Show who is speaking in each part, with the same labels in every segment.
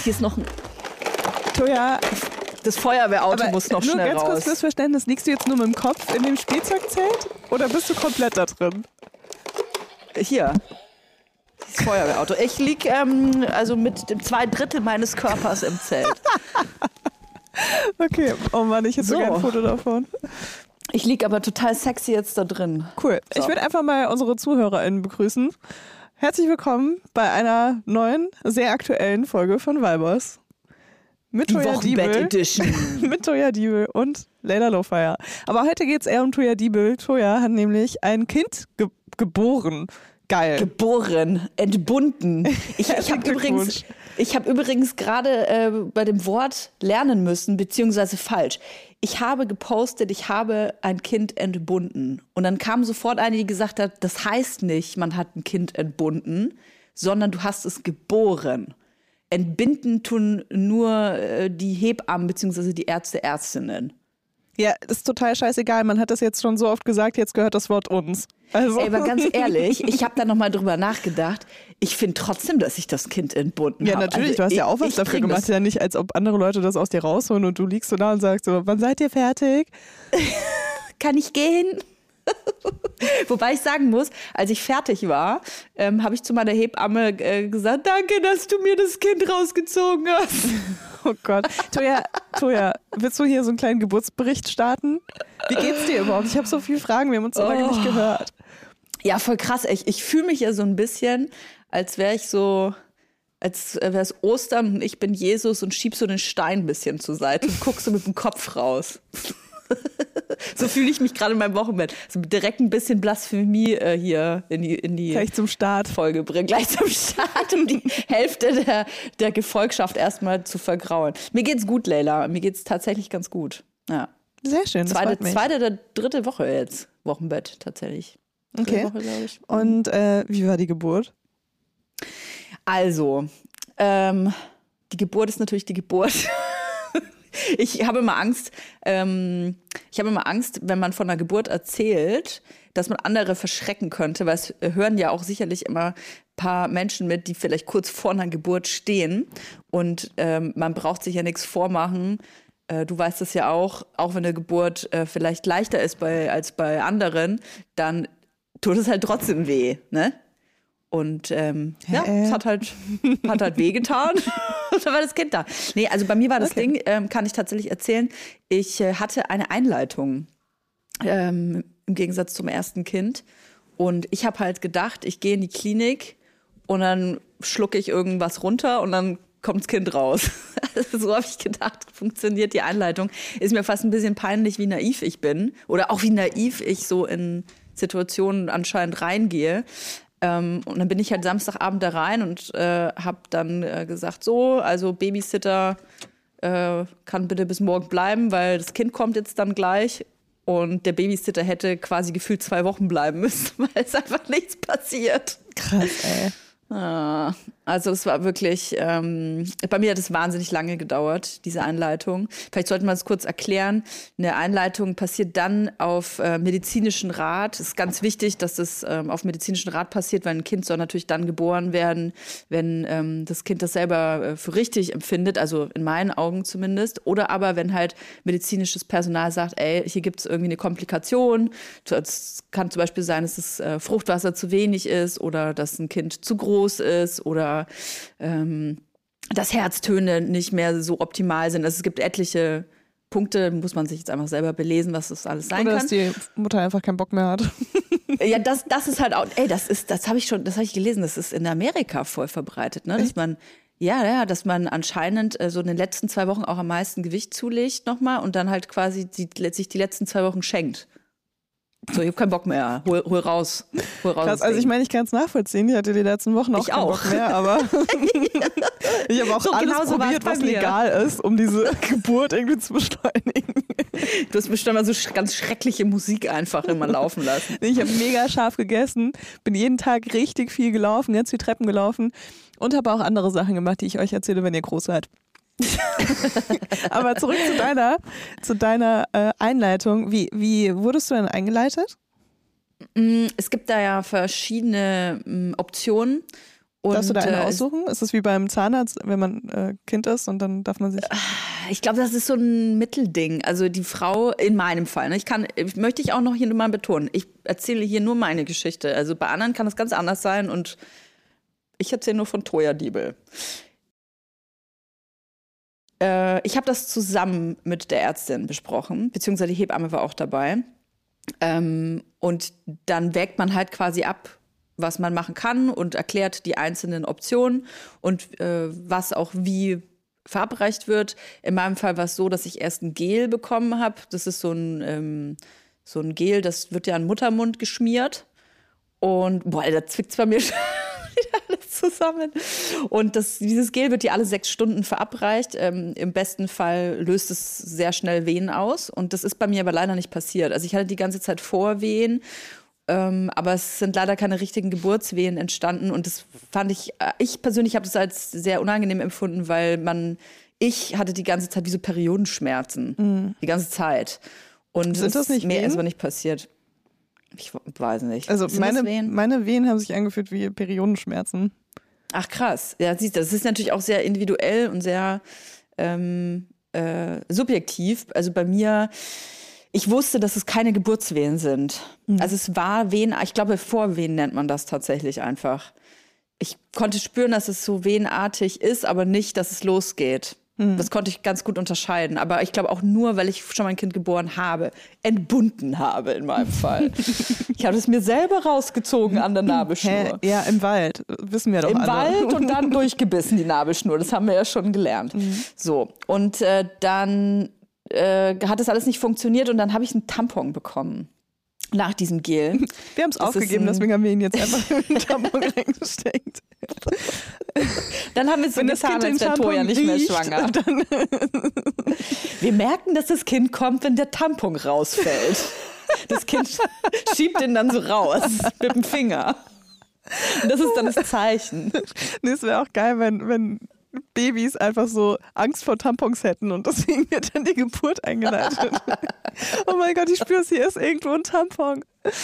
Speaker 1: hier ist noch ein...
Speaker 2: Toja,
Speaker 1: Das Feuerwehrauto muss noch
Speaker 2: nur
Speaker 1: schnell
Speaker 2: ganz kurz
Speaker 1: raus.
Speaker 2: fürs Verständnis, liegst du jetzt nur mit dem Kopf in dem Spielzeugzelt oder bist du komplett da drin?
Speaker 1: Hier. Das Feuerwehrauto. Ich liege also mit dem 2/3 meines Körpers im Zelt.
Speaker 2: Okay, oh Mann, ich hätte so
Speaker 1: So.
Speaker 2: gerne ein Foto davon.
Speaker 1: Ich liege aber total sexy jetzt da drin.
Speaker 2: Cool.
Speaker 1: So.
Speaker 2: Ich würde einfach mal unsere ZuhörerInnen begrüßen. Herzlich willkommen bei einer neuen, sehr aktuellen Folge von Weibers. Mit
Speaker 1: Die
Speaker 2: Toja
Speaker 1: Wochenbett
Speaker 2: Diebel.
Speaker 1: Edition.
Speaker 2: Mit Toja Diebel und Leila Lowfire. Aber heute geht es eher um Toja Diebel. Toja hat nämlich ein Kind geboren. Geil.
Speaker 1: Geboren, entbunden. Ich
Speaker 2: Herzlichen
Speaker 1: habe übrigens gerade bei dem Wort lernen müssen, beziehungsweise falsch. Ich habe gepostet, ich habe ein Kind entbunden. Und dann kam sofort eine, die gesagt hat, das heißt nicht, man hat ein Kind entbunden, sondern du hast es geboren. Entbinden tun nur die Hebammen beziehungsweise die Ärzte, Ärztinnen.
Speaker 2: Ja, ist total scheißegal. Man hat das jetzt schon so oft gesagt, jetzt gehört das Wort uns. Also.
Speaker 1: Ey, aber ganz ehrlich, ich habe da nochmal drüber nachgedacht. Ich finde trotzdem, dass ich das Kind entbunden habe.
Speaker 2: Ja, natürlich, du hast ja auch was dafür gemacht. Ja, nicht, als ob andere Leute das aus dir rausholen und du liegst so da und sagst so, wann seid ihr fertig?
Speaker 1: Kann ich gehen? Wobei ich sagen muss, als ich fertig war, habe ich zu meiner Hebamme gesagt, danke, dass du mir das Kind rausgezogen hast.
Speaker 2: Oh Gott. Toja, willst du hier so einen kleinen Geburtsbericht starten? Wie geht's dir überhaupt? Ich habe so viele Fragen, wir haben uns so lange nicht gehört.
Speaker 1: Ja, voll krass. Ich fühle mich ja so ein bisschen, als wäre es Ostern und ich bin Jesus und schieb so den Stein ein bisschen zur Seite und guck so mit dem Kopf raus. So fühle ich mich gerade in meinem Wochenbett. So direkt ein bisschen Blasphemie hier in die
Speaker 2: Gleich zum Start.
Speaker 1: Folge bringen. Gleich zum Start, um die Hälfte der Gefolgschaft erstmal zu vergrauen. Mir geht's gut, Leila. Mir geht's tatsächlich ganz gut. Ja.
Speaker 2: Sehr schön, das freut mich.
Speaker 1: Zweite oder dritte Woche jetzt. Wochenbett tatsächlich.
Speaker 2: Okay.
Speaker 1: Woche, glaube ich.
Speaker 2: Und wie war die Geburt?
Speaker 1: Also, die Geburt ist natürlich die Geburt. Ich habe immer Angst, wenn man von einer Geburt erzählt, dass man andere verschrecken könnte, weil es hören ja auch sicherlich immer ein paar Menschen mit, die vielleicht kurz vor einer Geburt stehen. Und man braucht sich ja nichts vormachen. Du weißt es ja auch wenn eine Geburt vielleicht leichter ist als bei anderen, dann tut es halt trotzdem weh, ne? Und es hat halt wehgetan. Und dann war das Kind da. Nee, also bei mir war das Ding, kann ich tatsächlich erzählen, ich hatte eine Einleitung im Gegensatz zum ersten Kind. Und ich habe halt gedacht, ich gehe in die Klinik und dann schlucke ich irgendwas runter und dann kommt das Kind raus. Also so habe ich gedacht, funktioniert die Einleitung. Ist mir fast ein bisschen peinlich, wie naiv ich bin. Oder auch wie naiv ich so in Situationen anscheinend reingehe. Und dann bin ich halt Samstagabend da rein und habe dann gesagt, so, also Babysitter kann bitte bis morgen bleiben, weil das Kind kommt jetzt dann gleich. Und der Babysitter hätte quasi gefühlt 2 Wochen bleiben müssen, weil es einfach nichts passiert.
Speaker 2: Krass, ey.
Speaker 1: Also es war wirklich, bei mir hat es wahnsinnig lange gedauert, diese Einleitung. Vielleicht sollten wir es kurz erklären. Eine Einleitung passiert dann auf medizinischen Rat. Es ist ganz wichtig, dass es auf medizinischen Rat passiert, weil ein Kind soll natürlich dann geboren werden, wenn das Kind das selber für richtig empfindet, also in meinen Augen zumindest. Oder aber wenn halt medizinisches Personal sagt, ey, hier gibt es irgendwie eine Komplikation. Es kann zum Beispiel sein, dass das Fruchtwasser zu wenig ist oder dass ein Kind zu groß ist oder dass Herztöne nicht mehr so optimal sind. Also es gibt etliche Punkte, muss man sich jetzt einfach selber belesen, was das alles sein
Speaker 2: oder
Speaker 1: kann.
Speaker 2: dass die Mutter einfach keinen Bock mehr hat.
Speaker 1: Ja, das ist halt auch, das habe ich gelesen, das ist in Amerika voll verbreitet, ne? Dass man dass man anscheinend so in den letzten 2 Wochen auch am meisten Gewicht zulegt nochmal und dann halt quasi sich die letzten 2 Wochen schenkt. So, ich hab keinen Bock mehr. Hol raus.
Speaker 2: Krass, also ich meine, ich kann es nachvollziehen. Ich hatte die letzten Wochen auch keinen Bock mehr, aber ich habe auch
Speaker 1: so
Speaker 2: alles
Speaker 1: genauso
Speaker 2: probiert, was legal ist, um diese Geburt irgendwie zu beschleunigen.
Speaker 1: Du hast bestimmt mal so ganz schreckliche Musik einfach immer laufen lassen.
Speaker 2: Ich habe mega scharf gegessen, bin jeden Tag richtig viel gelaufen, ganz viel Treppen gelaufen und habe auch andere Sachen gemacht, die ich euch erzähle, wenn ihr groß seid. Aber zurück zu deiner Einleitung. Wie wurdest du denn eingeleitet?
Speaker 1: Es gibt da ja verschiedene Optionen Und,
Speaker 2: darfst du da eine aussuchen? Ist es wie beim Zahnarzt, wenn man Kind ist und dann darf man sich...
Speaker 1: Ich glaube, das ist so ein Mittelding. Also die Frau, in meinem Fall, ne, möchte ich auch noch hier mal betonen, ich erzähle hier nur meine Geschichte. Also bei anderen kann es ganz anders sein und ich erzähle nur von Toja Diebel. Ich habe das zusammen mit der Ärztin besprochen, beziehungsweise die Hebamme war auch dabei. Und dann wägt man halt quasi ab, was man machen kann und erklärt die einzelnen Optionen und was auch wie verabreicht wird. In meinem Fall war es so, dass ich erst ein Gel bekommen habe. Das ist so ein Gel, das wird ja an den Muttermund geschmiert. Und boah, da zwickt es bei mir schon wieder alles zusammen. Und dieses Gel wird dir alle 6 Stunden verabreicht. Im besten Fall löst es sehr schnell Wehen aus. Und das ist bei mir aber leider nicht passiert. Also ich hatte die ganze Zeit Vorwehen. Aber es sind leider keine richtigen Geburtswehen entstanden und das fand ich persönlich habe das als sehr unangenehm empfunden, weil ich hatte die ganze Zeit wie so Periodenschmerzen, die ganze Zeit. Und
Speaker 2: sind das nicht
Speaker 1: mehr
Speaker 2: Wehen?
Speaker 1: ist aber nicht passiert. Ich weiß nicht.
Speaker 2: Also meine Wehen haben sich angefühlt wie Periodenschmerzen.
Speaker 1: Ach krass, ja siehst du, das ist natürlich auch sehr individuell und sehr subjektiv. Also bei mir ich wusste, dass es keine Geburtswehen sind. Also es war Wehen, ich glaube Vorwehen nennt man das tatsächlich einfach. Ich konnte spüren, dass es so wehenartig ist, aber nicht, dass es losgeht. Das konnte ich ganz gut unterscheiden. Aber ich glaube auch nur, weil ich schon mein Kind geboren habe, entbunden habe in meinem Fall. Ich habe es mir selber rausgezogen an der Nabelschnur.
Speaker 2: Ja, im Wald, wissen wir doch alle.
Speaker 1: Im Wald und dann durchgebissen, die Nabelschnur. Das haben wir ja schon gelernt. So, und dann hat das alles nicht funktioniert und dann habe ich einen Tampon bekommen. Nach diesem Gel.
Speaker 2: Wir haben es aufgegeben, deswegen haben wir ihn jetzt einfach in den Tampon reingesteckt.
Speaker 1: Dann haben wir so getan, als wäre Toja nicht mehr schwanger. Wir merken, dass das Kind kommt, wenn der Tampon rausfällt. Das Kind schiebt den dann so raus mit dem Finger. Und das ist dann das Zeichen.
Speaker 2: Nee, es wäre auch geil, wenn Babys einfach so Angst vor Tampons hätten und deswegen wird dann die Geburt eingeleitet. Oh mein Gott, ich spüre es, hier ist irgendwo ein Tampon.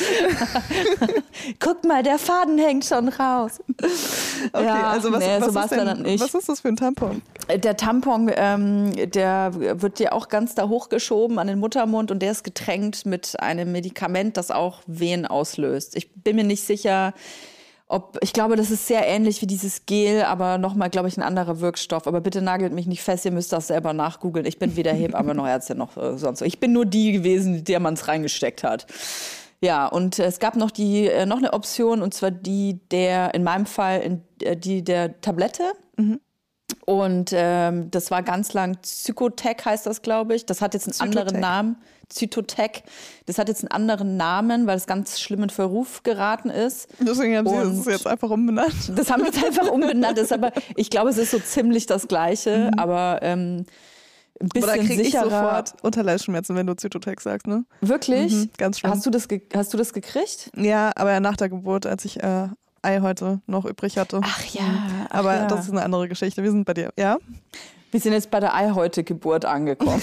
Speaker 1: Guck mal, der Faden hängt schon raus.
Speaker 2: Okay,
Speaker 1: ja,
Speaker 2: also was ist das für ein Tampon?
Speaker 1: Der Tampon, der wird dir auch ganz da hochgeschoben an den Muttermund und der ist getränkt mit einem Medikament, das auch Wehen auslöst. Ich bin mir nicht sicher, ich glaube, das ist sehr ähnlich wie dieses Gel, aber nochmal, glaube ich, ein anderer Wirkstoff. Aber bitte nagelt mich nicht fest, ihr müsst das selber nachgoogeln. Ich bin weder Hebamme noch Ärztin noch sonst so. Ich bin nur die gewesen, der man es reingesteckt hat. Ja, und es gab noch noch eine Option, und zwar in meinem Fall, die der Tablette. Und das war ganz lang Zytotec heißt das, glaube ich. Das hat jetzt einen anderen Namen. Zytotec. Das hat jetzt einen anderen Namen, weil es ganz schlimm in Verruf geraten ist.
Speaker 2: Deswegen haben sie es jetzt einfach umbenannt.
Speaker 1: Das haben wir jetzt einfach umbenannt. Ich glaube, es ist so ziemlich das Gleiche, aber ein bisschen
Speaker 2: aber da krieg
Speaker 1: sicherer.
Speaker 2: Ich sofort Unterleibsschmerzen, wenn du Zytotec sagst, ne?
Speaker 1: Wirklich?
Speaker 2: Ganz schlimm.
Speaker 1: Hast du das gekriegt?
Speaker 2: Ja, aber nach der Geburt, als ich Ei heute noch übrig hatte.
Speaker 1: Ach ja.
Speaker 2: Aber das ist eine andere Geschichte. Wir sind bei dir, ja?
Speaker 1: Wir sind jetzt bei der Eihäute-Geburt angekommen.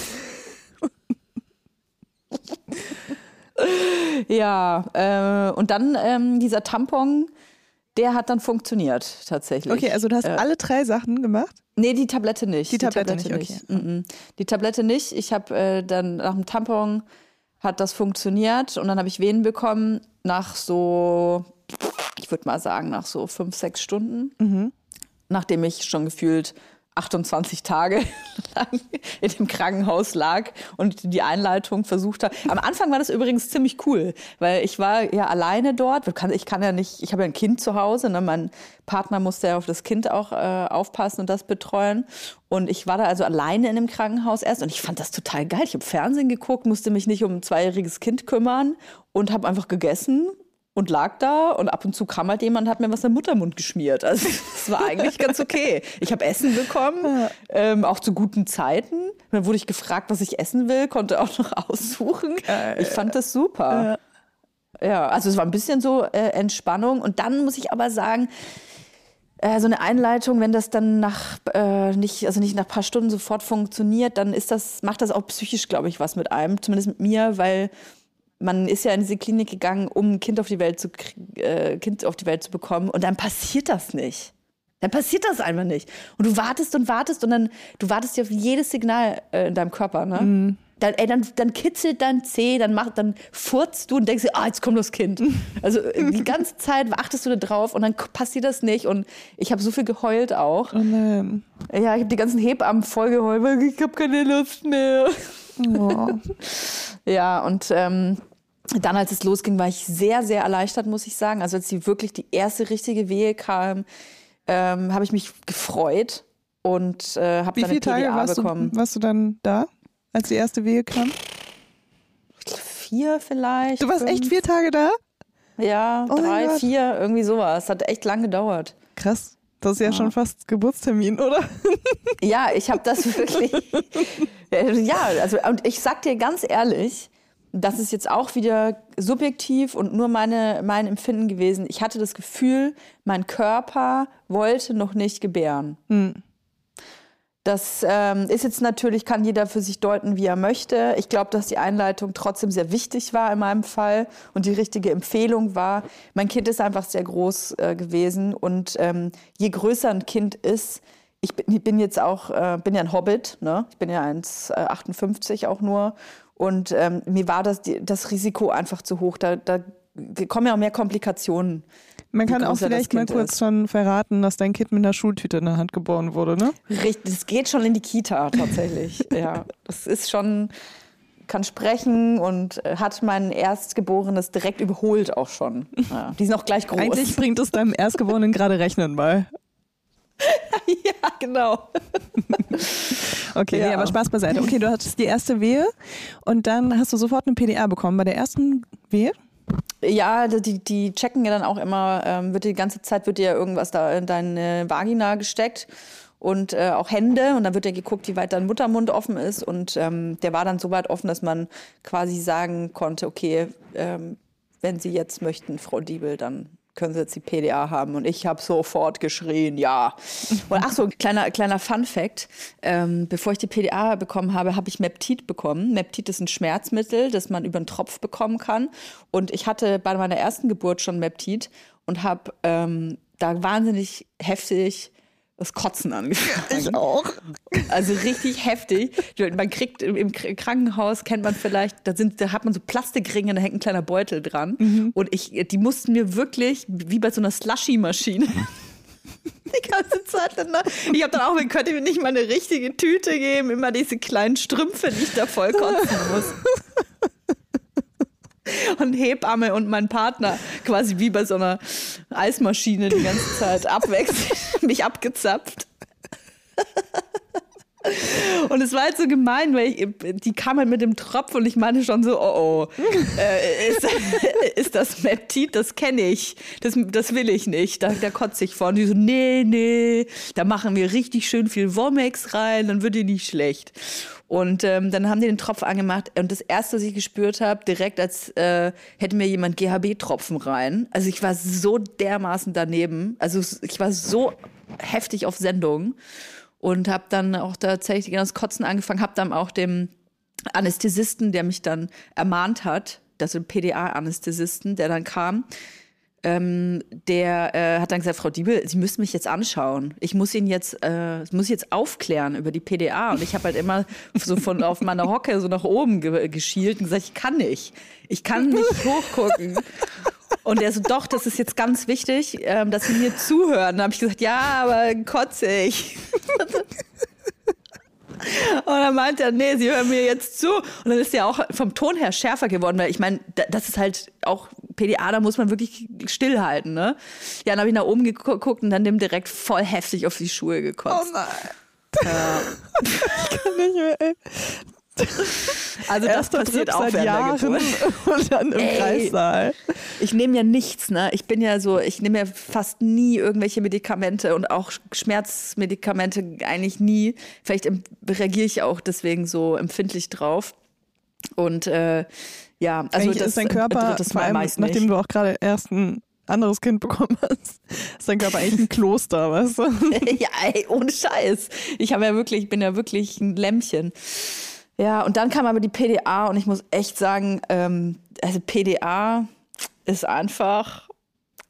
Speaker 1: Ja, und dann dieser Tampon, der hat dann funktioniert tatsächlich.
Speaker 2: Okay, also du hast alle 3 Sachen gemacht?
Speaker 1: Nee, die Tablette nicht.
Speaker 2: Die Tablette nicht, okay.
Speaker 1: Die Tablette nicht. Ich habe dann nach dem Tampon hat das funktioniert und dann habe ich Wehen bekommen nach so, ich würde mal sagen, nach so 5, 6 Stunden. Nachdem ich schon gefühlt 28 Tage lang in dem Krankenhaus lag und die Einleitung versucht habe. Am Anfang war das übrigens ziemlich cool, weil ich war ja alleine dort. Ich kann ja nicht, ich habe ja ein Kind zu Hause, ne? Mein Partner musste ja auf das Kind auch aufpassen und das betreuen. Und ich war da also alleine in dem Krankenhaus erst und ich fand das total geil. Ich habe Fernsehen geguckt, musste mich nicht um ein 2-jähriges Kind kümmern und habe einfach gegessen. Und lag da und ab und zu kam halt jemand und hat mir was im Muttermund geschmiert. Also das war eigentlich ganz okay. Ich habe Essen bekommen, auch zu guten Zeiten. Dann wurde ich gefragt, was ich essen will, konnte auch noch aussuchen. Ich fand das super. Ja, also es war ein bisschen so Entspannung. Und dann muss ich aber sagen, so eine Einleitung, wenn das dann nicht nach ein paar Stunden sofort funktioniert, dann macht das auch psychisch, glaube ich, was mit einem, zumindest mit mir, weil man ist ja in diese Klinik gegangen, um ein Kind auf die Welt zu bekommen und dann passiert das nicht. Dann passiert das einfach nicht. Und du wartest und wartest und dann, du wartest ja auf jedes Signal in deinem Körper, ne? Mhm. Dann kitzelt dein Zeh, dann furzt du und denkst dir, jetzt kommt das Kind. Also die ganze Zeit achtest du da drauf und dann passiert das nicht. Und ich habe so viel geheult auch.
Speaker 2: Oh nein.
Speaker 1: Ja, ich habe die ganzen Hebammen voll geheult, weil ich habe keine Lust mehr.
Speaker 2: Oh.
Speaker 1: Ja, und dann, als es losging, war ich sehr, sehr erleichtert, muss ich sagen. Also als wirklich die erste richtige Wehe kam, habe ich mich gefreut und habe dann eine PDA bekommen.
Speaker 2: Warst du dann da, als die erste Wehe kam?
Speaker 1: 4 vielleicht.
Speaker 2: Du warst 5. Echt 4 Tage da?
Speaker 1: Ja, 3, 4, irgendwie sowas. Hat echt lang gedauert.
Speaker 2: Krass. Das ist ja schon fast Geburtstermin, oder?
Speaker 1: Ja, ich habe das wirklich. Ja, also und ich sag dir ganz ehrlich, das ist jetzt auch wieder subjektiv und nur mein Empfinden gewesen. Ich hatte das Gefühl, mein Körper wollte noch nicht gebären. Das ist jetzt natürlich, kann jeder für sich deuten, wie er möchte. Ich glaube, dass die Einleitung trotzdem sehr wichtig war in meinem Fall und die richtige Empfehlung war. Mein Kind ist einfach sehr groß gewesen und je größer ein Kind ist, ich bin jetzt auch, bin ja ein Hobbit, ne? Ich bin ja 1,58 auch nur. Und mir war das Risiko einfach zu hoch. Da kommen ja auch mehr Komplikationen.
Speaker 2: Man kann auch vielleicht mal kurz schon verraten, dass dein Kind mit einer Schultüte in der Hand geboren wurde, ne?
Speaker 1: Richtig, das geht schon in die Kita tatsächlich. Ja, das ist schon, kann sprechen und hat mein Erstgeborenes direkt überholt auch schon. Ja, die sind auch gleich groß.
Speaker 2: Eigentlich bringt es deinem Erstgeborenen gerade Rechnen bei.
Speaker 1: Ja, genau.
Speaker 2: Okay, ja. Nee, aber Spaß beiseite. Okay, du hattest die erste Wehe und dann hast du sofort eine PDA bekommen bei der ersten Wehe?
Speaker 1: Ja, die checken ja dann auch immer, die ganze Zeit wird dir ja irgendwas da in deine Vagina gesteckt und auch Hände und dann wird ja geguckt, wie weit dein Muttermund offen ist und der war dann so weit offen, dass man quasi sagen konnte, okay, wenn Sie jetzt möchten, Frau Diebel, dann können Sie jetzt die PDA haben. Und ich habe sofort geschrien, ja. Und ach so, kleiner Fun-Fact. Bevor ich die PDA bekommen habe, habe ich Meptid bekommen. Meptid ist ein Schmerzmittel, das man über einen Tropf bekommen kann. Und ich hatte bei meiner ersten Geburt schon Meptid und habe da wahnsinnig heftig das Kotzen angefangen.
Speaker 2: Ich auch.
Speaker 1: Also richtig heftig. Man kriegt im Krankenhaus, kennt man vielleicht, da hat man so Plastikringe, da hängt ein kleiner Beutel dran. Mhm. Und die mussten mir wirklich, wie bei so einer Slushy-Maschine, die ganze Zeit. Ich habe dann auch, könnt ihr mir nicht mal eine richtige Tüte geben, immer diese kleinen Strümpfe, die ich da voll kotzen muss. Und Hebamme und mein Partner quasi wie bei so einer Eismaschine die ganze Zeit abwechselnd mich abgezapft. Und es war halt so gemein, weil die kam halt mit dem Tropf und ich meinte schon so, ist das Meptid, das kenne ich, das will ich nicht, da kotze ich vor. Und die so, nee, da machen wir richtig schön viel Womex rein, dann wird dir nicht schlecht. Und dann haben die den Tropf angemacht und das Erste, was ich gespürt habe, direkt als hätte mir jemand GHB-Tropfen rein. Also ich war so dermaßen daneben, also ich war so heftig auf Sendung. Und habe dann auch tatsächlich das Kotzen angefangen, habe dann auch dem Anästhesisten, der mich dann ermahnt hat, das ist ein PDA-Anästhesisten, der dann kam, der hat dann gesagt, Frau Diebel, Sie müssen mich jetzt anschauen. Ich muss jetzt aufklären über die PDA. Und ich habe halt immer so von auf meiner Hocke so nach oben geschielt und gesagt, ich kann nicht hochgucken. Und er so, doch, das ist jetzt ganz wichtig, dass Sie mir zuhören. Dann habe ich gesagt, ja, aber kotze ich. Und dann meinte er, nee, Sie hören mir jetzt zu. Und dann ist er auch vom Ton her schärfer geworden, weil ich meine, das ist halt auch PDA, da muss man wirklich stillhalten, ne? Ja, dann habe ich nach oben geguckt und dann dem direkt voll heftig auf die Schuhe gekotzt.
Speaker 2: Oh nein. Ja. Ich kann nicht mehr, ey.
Speaker 1: Also das passiert auch
Speaker 2: seit Jahren und dann im Kreissaal.
Speaker 1: Ich nehme ja nichts, ne? Ich nehme ja fast nie irgendwelche Medikamente und auch Schmerzmedikamente eigentlich nie. Vielleicht reagiere ich auch deswegen so empfindlich drauf. Und ja, also
Speaker 2: eigentlich
Speaker 1: das
Speaker 2: ist dein Körper,
Speaker 1: das
Speaker 2: vor allem, nachdem du auch gerade erst ein anderes Kind bekommen hast, ist dein Körper eigentlich ein Kloster, weißt du?
Speaker 1: Ja, ey, ohne Scheiß. Ich bin ja wirklich ein Lämmchen. Ja, und dann kam aber die PDA und ich muss echt sagen, also PDA ist einfach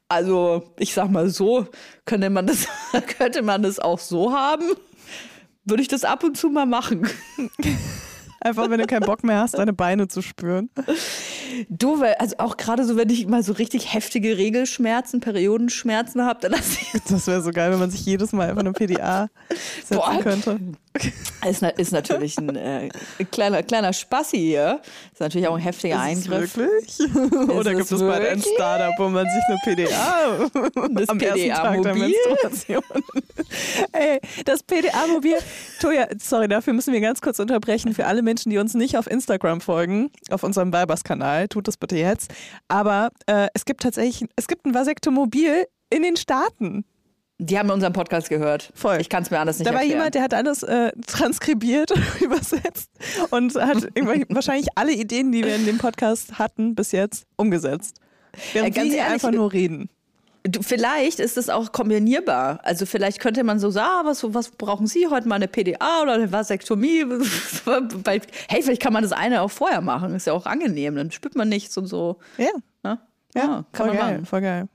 Speaker 1: Also, ich sag mal so, könnte man das auch so haben? Würde ich das ab und zu mal machen.
Speaker 2: Einfach, wenn du keinen Bock mehr hast, deine Beine zu spüren.
Speaker 1: Du, also auch gerade so, wenn ich mal so richtig heftige Regelschmerzen, Periodenschmerzen habe, dann lasse ich.
Speaker 2: Das wäre so geil, wenn man sich jedes Mal einfach eine PDA setzen könnte.
Speaker 1: Ist natürlich ein kleiner Spassi hier. Ist natürlich auch ein heftiger Eingriff.
Speaker 2: Wirklich? Oder gibt es bald ein Startup, wo man sich eine PDA am ersten Tag der Menstruation... Ey, das PDA-Mobil... Toja, sorry, dafür müssen wir ganz kurz unterbrechen. Für alle Menschen, die uns nicht auf Instagram folgen, auf unserem Weibers-Kanal, tut das bitte jetzt. Aber es gibt ein Vasektomobil in den Staaten.
Speaker 1: Die haben unseren Podcast gehört.
Speaker 2: Voll.
Speaker 1: Ich kann es mir anders nicht
Speaker 2: erklären. Da war jemand, der hat alles transkribiert, übersetzt und hat wahrscheinlich alle Ideen, die wir in dem Podcast hatten, bis jetzt umgesetzt. Während wir hier einfach nur reden.
Speaker 1: Vielleicht ist es auch kombinierbar. Also vielleicht könnte man so sagen, was brauchen Sie heute mal, eine PDA oder eine Vasektomie? Hey, vielleicht kann man das eine auch vorher machen. Ist ja auch angenehm, dann spürt man nichts und so.
Speaker 2: Ja,
Speaker 1: kann man machen.
Speaker 2: Voll geil.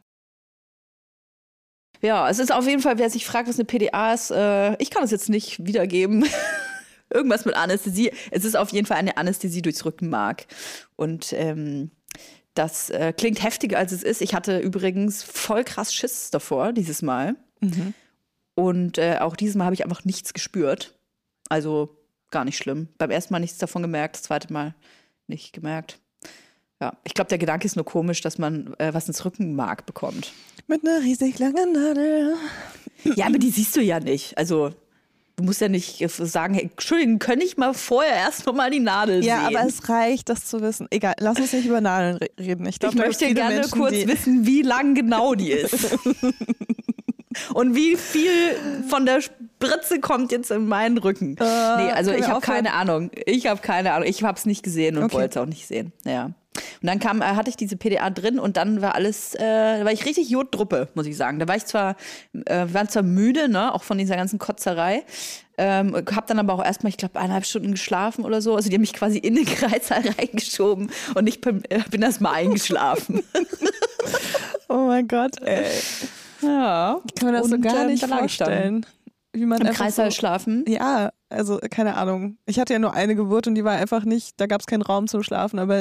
Speaker 1: Ja, es ist auf jeden Fall, wer sich fragt, was eine PDA ist, ich kann es jetzt nicht wiedergeben. Irgendwas mit Anästhesie. Es ist auf jeden Fall eine Anästhesie durchs Rückenmark. Und das klingt heftiger, als es ist. Ich hatte übrigens voll krass Schiss davor, dieses Mal. Mhm. Und auch dieses Mal habe ich einfach nichts gespürt. Also gar nicht schlimm. Beim ersten Mal nichts davon gemerkt, das zweite Mal nicht gemerkt. Ja, ich glaube, der Gedanke ist nur komisch, dass man was ins Rückenmark bekommt.
Speaker 2: Mit einer riesig langen Nadel.
Speaker 1: Ja, aber die siehst du ja nicht. Also du musst ja nicht sagen, hey, Entschuldigung, kann ich mal vorher erst noch mal die Nadel sehen?
Speaker 2: Ja, aber es reicht, das zu wissen. Egal, lass uns nicht über Nadeln reden. Ich
Speaker 1: möchte gerne Menschen, kurz wissen, wie lang genau die ist. Und wie viel von der Spritze kommt jetzt in meinen Rücken? Nee, also ich habe keine Ahnung. Ich habe es nicht gesehen und wollte es auch nicht sehen. Ja. Und dann hatte ich diese PDA drin und dann war war ich richtig Jodtruppe, muss ich sagen. Da war ich waren zwar müde, ne, auch von dieser ganzen Kotzerei, hab dann aber auch erstmal, ich glaube, 1,5 Stunden geschlafen oder so. Also die haben mich quasi in den Kreissaal reingeschoben und ich bin erstmal eingeschlafen.
Speaker 2: Oh mein Gott, ey.
Speaker 1: Ja.
Speaker 2: Ich kann mir das so gar nicht vorstellen. Wie man
Speaker 1: im Kreissaal schlafen?
Speaker 2: Ja, also keine Ahnung. Ich hatte ja nur eine Geburt und die war einfach nicht, da gab es keinen Raum zum Schlafen, aber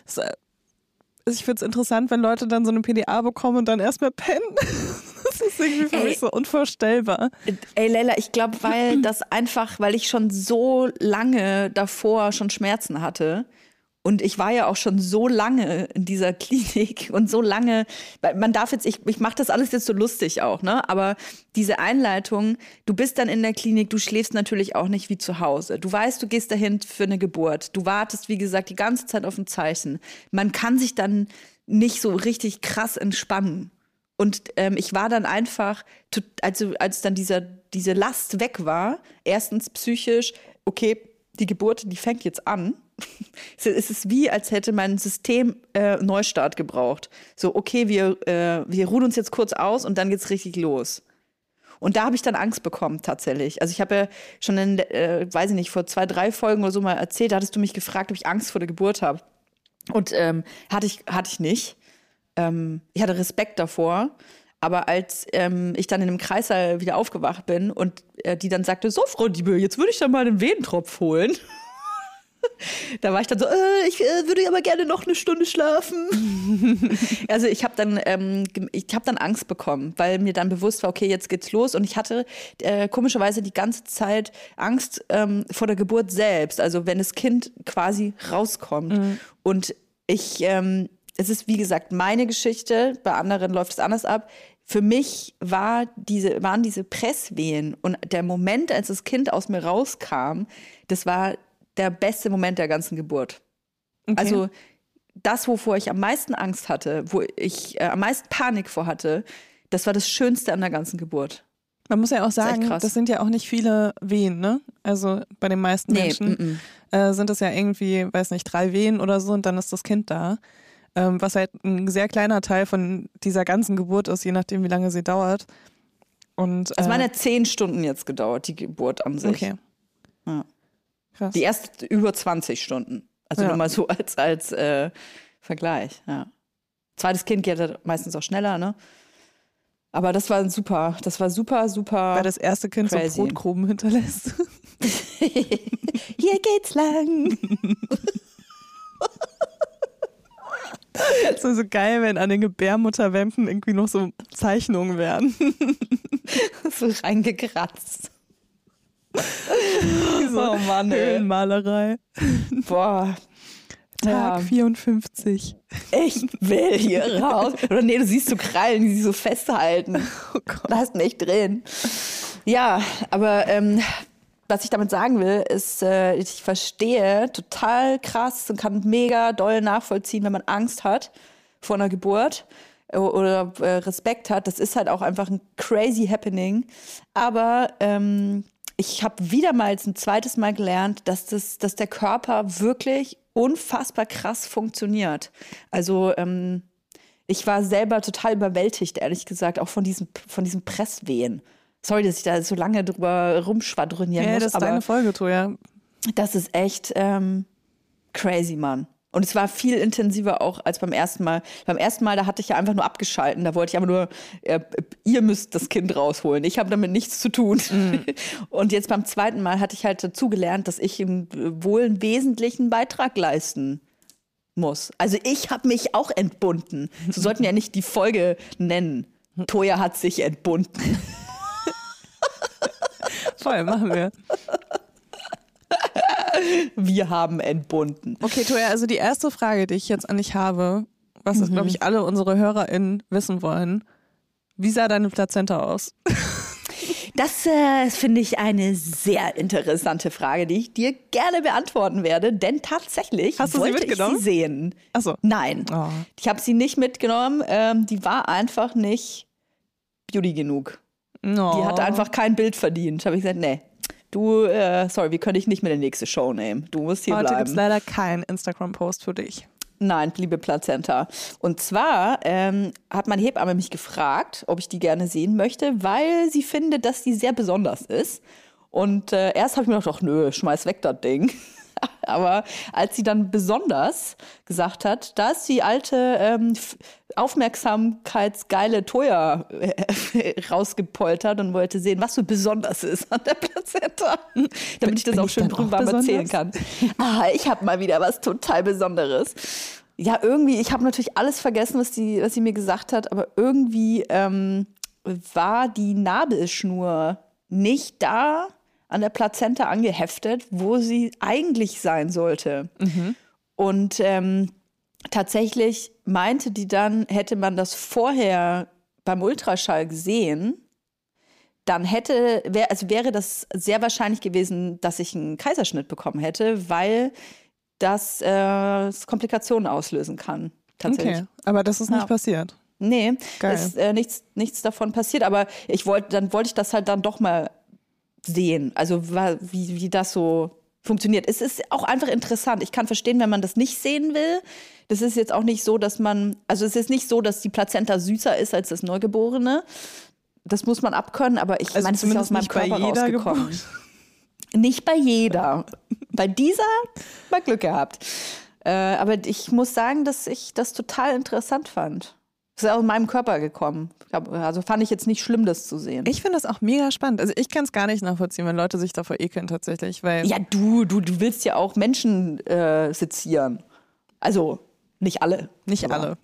Speaker 2: ich finde es interessant, wenn Leute dann so eine PDA bekommen und dann erstmal pennen. Das ist irgendwie für mich so unvorstellbar.
Speaker 1: Ey, Leila, ich glaube, weil ich schon so lange davor schon Schmerzen hatte. Und ich war ja auch schon so lange in dieser Klinik und so lange, weil man darf jetzt, ich mache das alles jetzt so lustig auch, ne? Aber diese Einleitung, du bist dann in der Klinik, du schläfst natürlich auch nicht wie zu Hause. Du weißt, du gehst dahin für eine Geburt. Du wartest, wie gesagt, die ganze Zeit auf ein Zeichen. Man kann sich dann nicht so richtig krass entspannen. Und ich war dann einfach, als dann diese Last weg war, erstens psychisch, okay, die Geburt, die fängt jetzt an. Es ist wie, als hätte mein System Neustart gebraucht. So, okay, wir ruhen uns jetzt kurz aus und dann geht's richtig los. Und da habe ich dann Angst bekommen, tatsächlich. Also ich habe ja schon weiß ich nicht, vor 2, 3 Folgen oder so mal erzählt, da hattest du mich gefragt, ob ich Angst vor der Geburt habe. Und hatte ich nicht. Ich hatte Respekt davor. Aber als ich dann in einem Kreissaal wieder aufgewacht bin und die dann sagte, so Frau Diebel, jetzt würde ich dann mal einen Wehentropf holen. Da war ich dann so, ich würde aber gerne noch eine Stunde schlafen. Also ich habe dann Angst bekommen, weil mir dann bewusst war, okay, jetzt geht's los. Und ich hatte komischerweise die ganze Zeit Angst vor der Geburt selbst. Also wenn das Kind quasi rauskommt. Mhm. Und es ist wie gesagt meine Geschichte, bei anderen läuft es anders ab. Für mich waren diese Presswehen und der Moment, als das Kind aus mir rauskam, das war der beste Moment der ganzen Geburt. Okay. Also das, wovor ich am meisten Angst hatte, wo ich am meisten Panik vor hatte, das war das Schönste an der ganzen Geburt.
Speaker 2: Man muss ja auch sagen, das sind ja auch nicht viele Wehen, ne? Also bei den meisten Menschen sind das ja irgendwie, weiß nicht, 3 Wehen oder so und dann ist das Kind da. Was halt ein sehr kleiner Teil von dieser ganzen Geburt ist, je nachdem, wie lange sie dauert. Und,
Speaker 1: also meine hat 10 Stunden jetzt gedauert, die Geburt an sich.
Speaker 2: Okay.
Speaker 1: Ja. Krass. Die erste über 20 Stunden. Also nur mal so als Vergleich, ja. Zweites Kind geht ja meistens auch schneller, ne? Aber das war super, super.
Speaker 2: Weil das erste Kind crazy. So Brotkrumen hinterlässt.
Speaker 1: Hier geht's lang.
Speaker 2: Es wäre so geil, wenn an den Gebärmutterwänden irgendwie noch so Zeichnungen wären.
Speaker 1: So reingekratzt.
Speaker 2: Oh Mann, Höhlenmalerei.
Speaker 1: Boah.
Speaker 2: Tag 54.
Speaker 1: Ich will hier raus. Oder nee, du siehst so Krallen, die sich so festhalten.
Speaker 2: Oh Gott.
Speaker 1: Lass nicht drehen. Ja, aber was ich damit sagen will, ist, ich verstehe total krass und kann mega doll nachvollziehen, wenn man Angst hat vor einer Geburt oder Respekt hat. Das ist halt auch einfach ein crazy happening. Aber ich habe wieder mal ein zweites Mal gelernt, dass der Körper wirklich unfassbar krass funktioniert. Also ich war selber total überwältigt, ehrlich gesagt, auch von diesen Presswehen. Sorry, dass ich da so lange drüber rumschwadronieren muss.
Speaker 2: Ja, das ist deine Folge, Toja.
Speaker 1: Das ist echt crazy, Mann. Und es war viel intensiver auch als beim ersten Mal. Beim ersten Mal, da hatte ich ja einfach nur abgeschalten. Da wollte ich einfach nur, ihr müsst das Kind rausholen. Ich habe damit nichts zu tun. Mhm. Und jetzt beim zweiten Mal hatte ich halt dazugelernt, dass ich wohl einen wesentlichen Beitrag leisten muss. Also ich habe mich auch entbunden. So sollten ja nicht die Folge nennen. Toja hat sich entbunden.
Speaker 2: Voll, machen wir.
Speaker 1: Wir haben entbunden.
Speaker 2: Okay, Toja, also die erste Frage, die ich jetzt an dich habe, was ist, glaube ich, alle unsere HörerInnen wissen wollen. Wie sah deine Plazenta aus?
Speaker 1: Das finde ich eine sehr interessante Frage, die ich dir gerne beantworten werde, denn tatsächlich wollte ich sie sehen.
Speaker 2: Ach so.
Speaker 1: Nein, ich habe sie nicht mitgenommen. Die war einfach nicht beauty genug.
Speaker 2: No.
Speaker 1: Die hatte einfach kein Bild verdient. Habe ich gesagt, nee. Du, sorry, wir können dich nicht mit in die nächste Show nehmen. Du musst hier bleiben.
Speaker 2: Heute gibt es leider keinen Instagram-Post für dich.
Speaker 1: Nein, liebe Plazenta. Und zwar hat meine Hebamme mich gefragt, ob ich die gerne sehen möchte, weil sie findet, dass die sehr besonders ist. Und erst habe ich mir gedacht, ach nö, schmeiß weg das Ding. Aber als sie dann besonders gesagt hat, da ist die alte aufmerksamkeitsgeile Toja rausgepoltert und wollte sehen, was so besonders ist an der Plazenta. Damit ich das auch schön drüber erzählen kann. Ich habe mal wieder was total Besonderes. Ja, irgendwie, ich habe natürlich alles vergessen, was sie mir gesagt hat, aber irgendwie war die Nabelschnur nicht da an der Plazenta angeheftet, wo sie eigentlich sein sollte. Mhm. Und tatsächlich meinte die dann, hätte man das vorher beim Ultraschall gesehen, dann wäre das sehr wahrscheinlich gewesen, dass ich einen Kaiserschnitt bekommen hätte, weil das Komplikationen auslösen kann. Tatsächlich.
Speaker 2: Okay, aber das ist nicht passiert.
Speaker 1: Nee, ist nichts davon passiert, aber dann wollte ich das halt dann doch mal sehen, also wie das so funktioniert. Es ist auch einfach interessant. Ich kann verstehen, wenn man das nicht sehen will. Das ist jetzt auch nicht so, es ist nicht so, dass die Plazenta süßer ist als das Neugeborene. Das muss man abkönnen, aber ich meine, es ist ja aus meinem Körper rausgekommen. Nicht bei jeder. Bei dieser mal Glück gehabt. Aber ich muss sagen, dass ich das total interessant fand. Das ist aus meinem Körper gekommen. Also fand ich jetzt nicht schlimm, das zu sehen.
Speaker 2: Ich finde das auch mega spannend. Also ich kann es gar nicht nachvollziehen, wenn Leute sich davor ekeln tatsächlich. Weil
Speaker 1: ja, du willst ja auch Menschen sezieren. Also nicht alle.
Speaker 2: Nicht alle.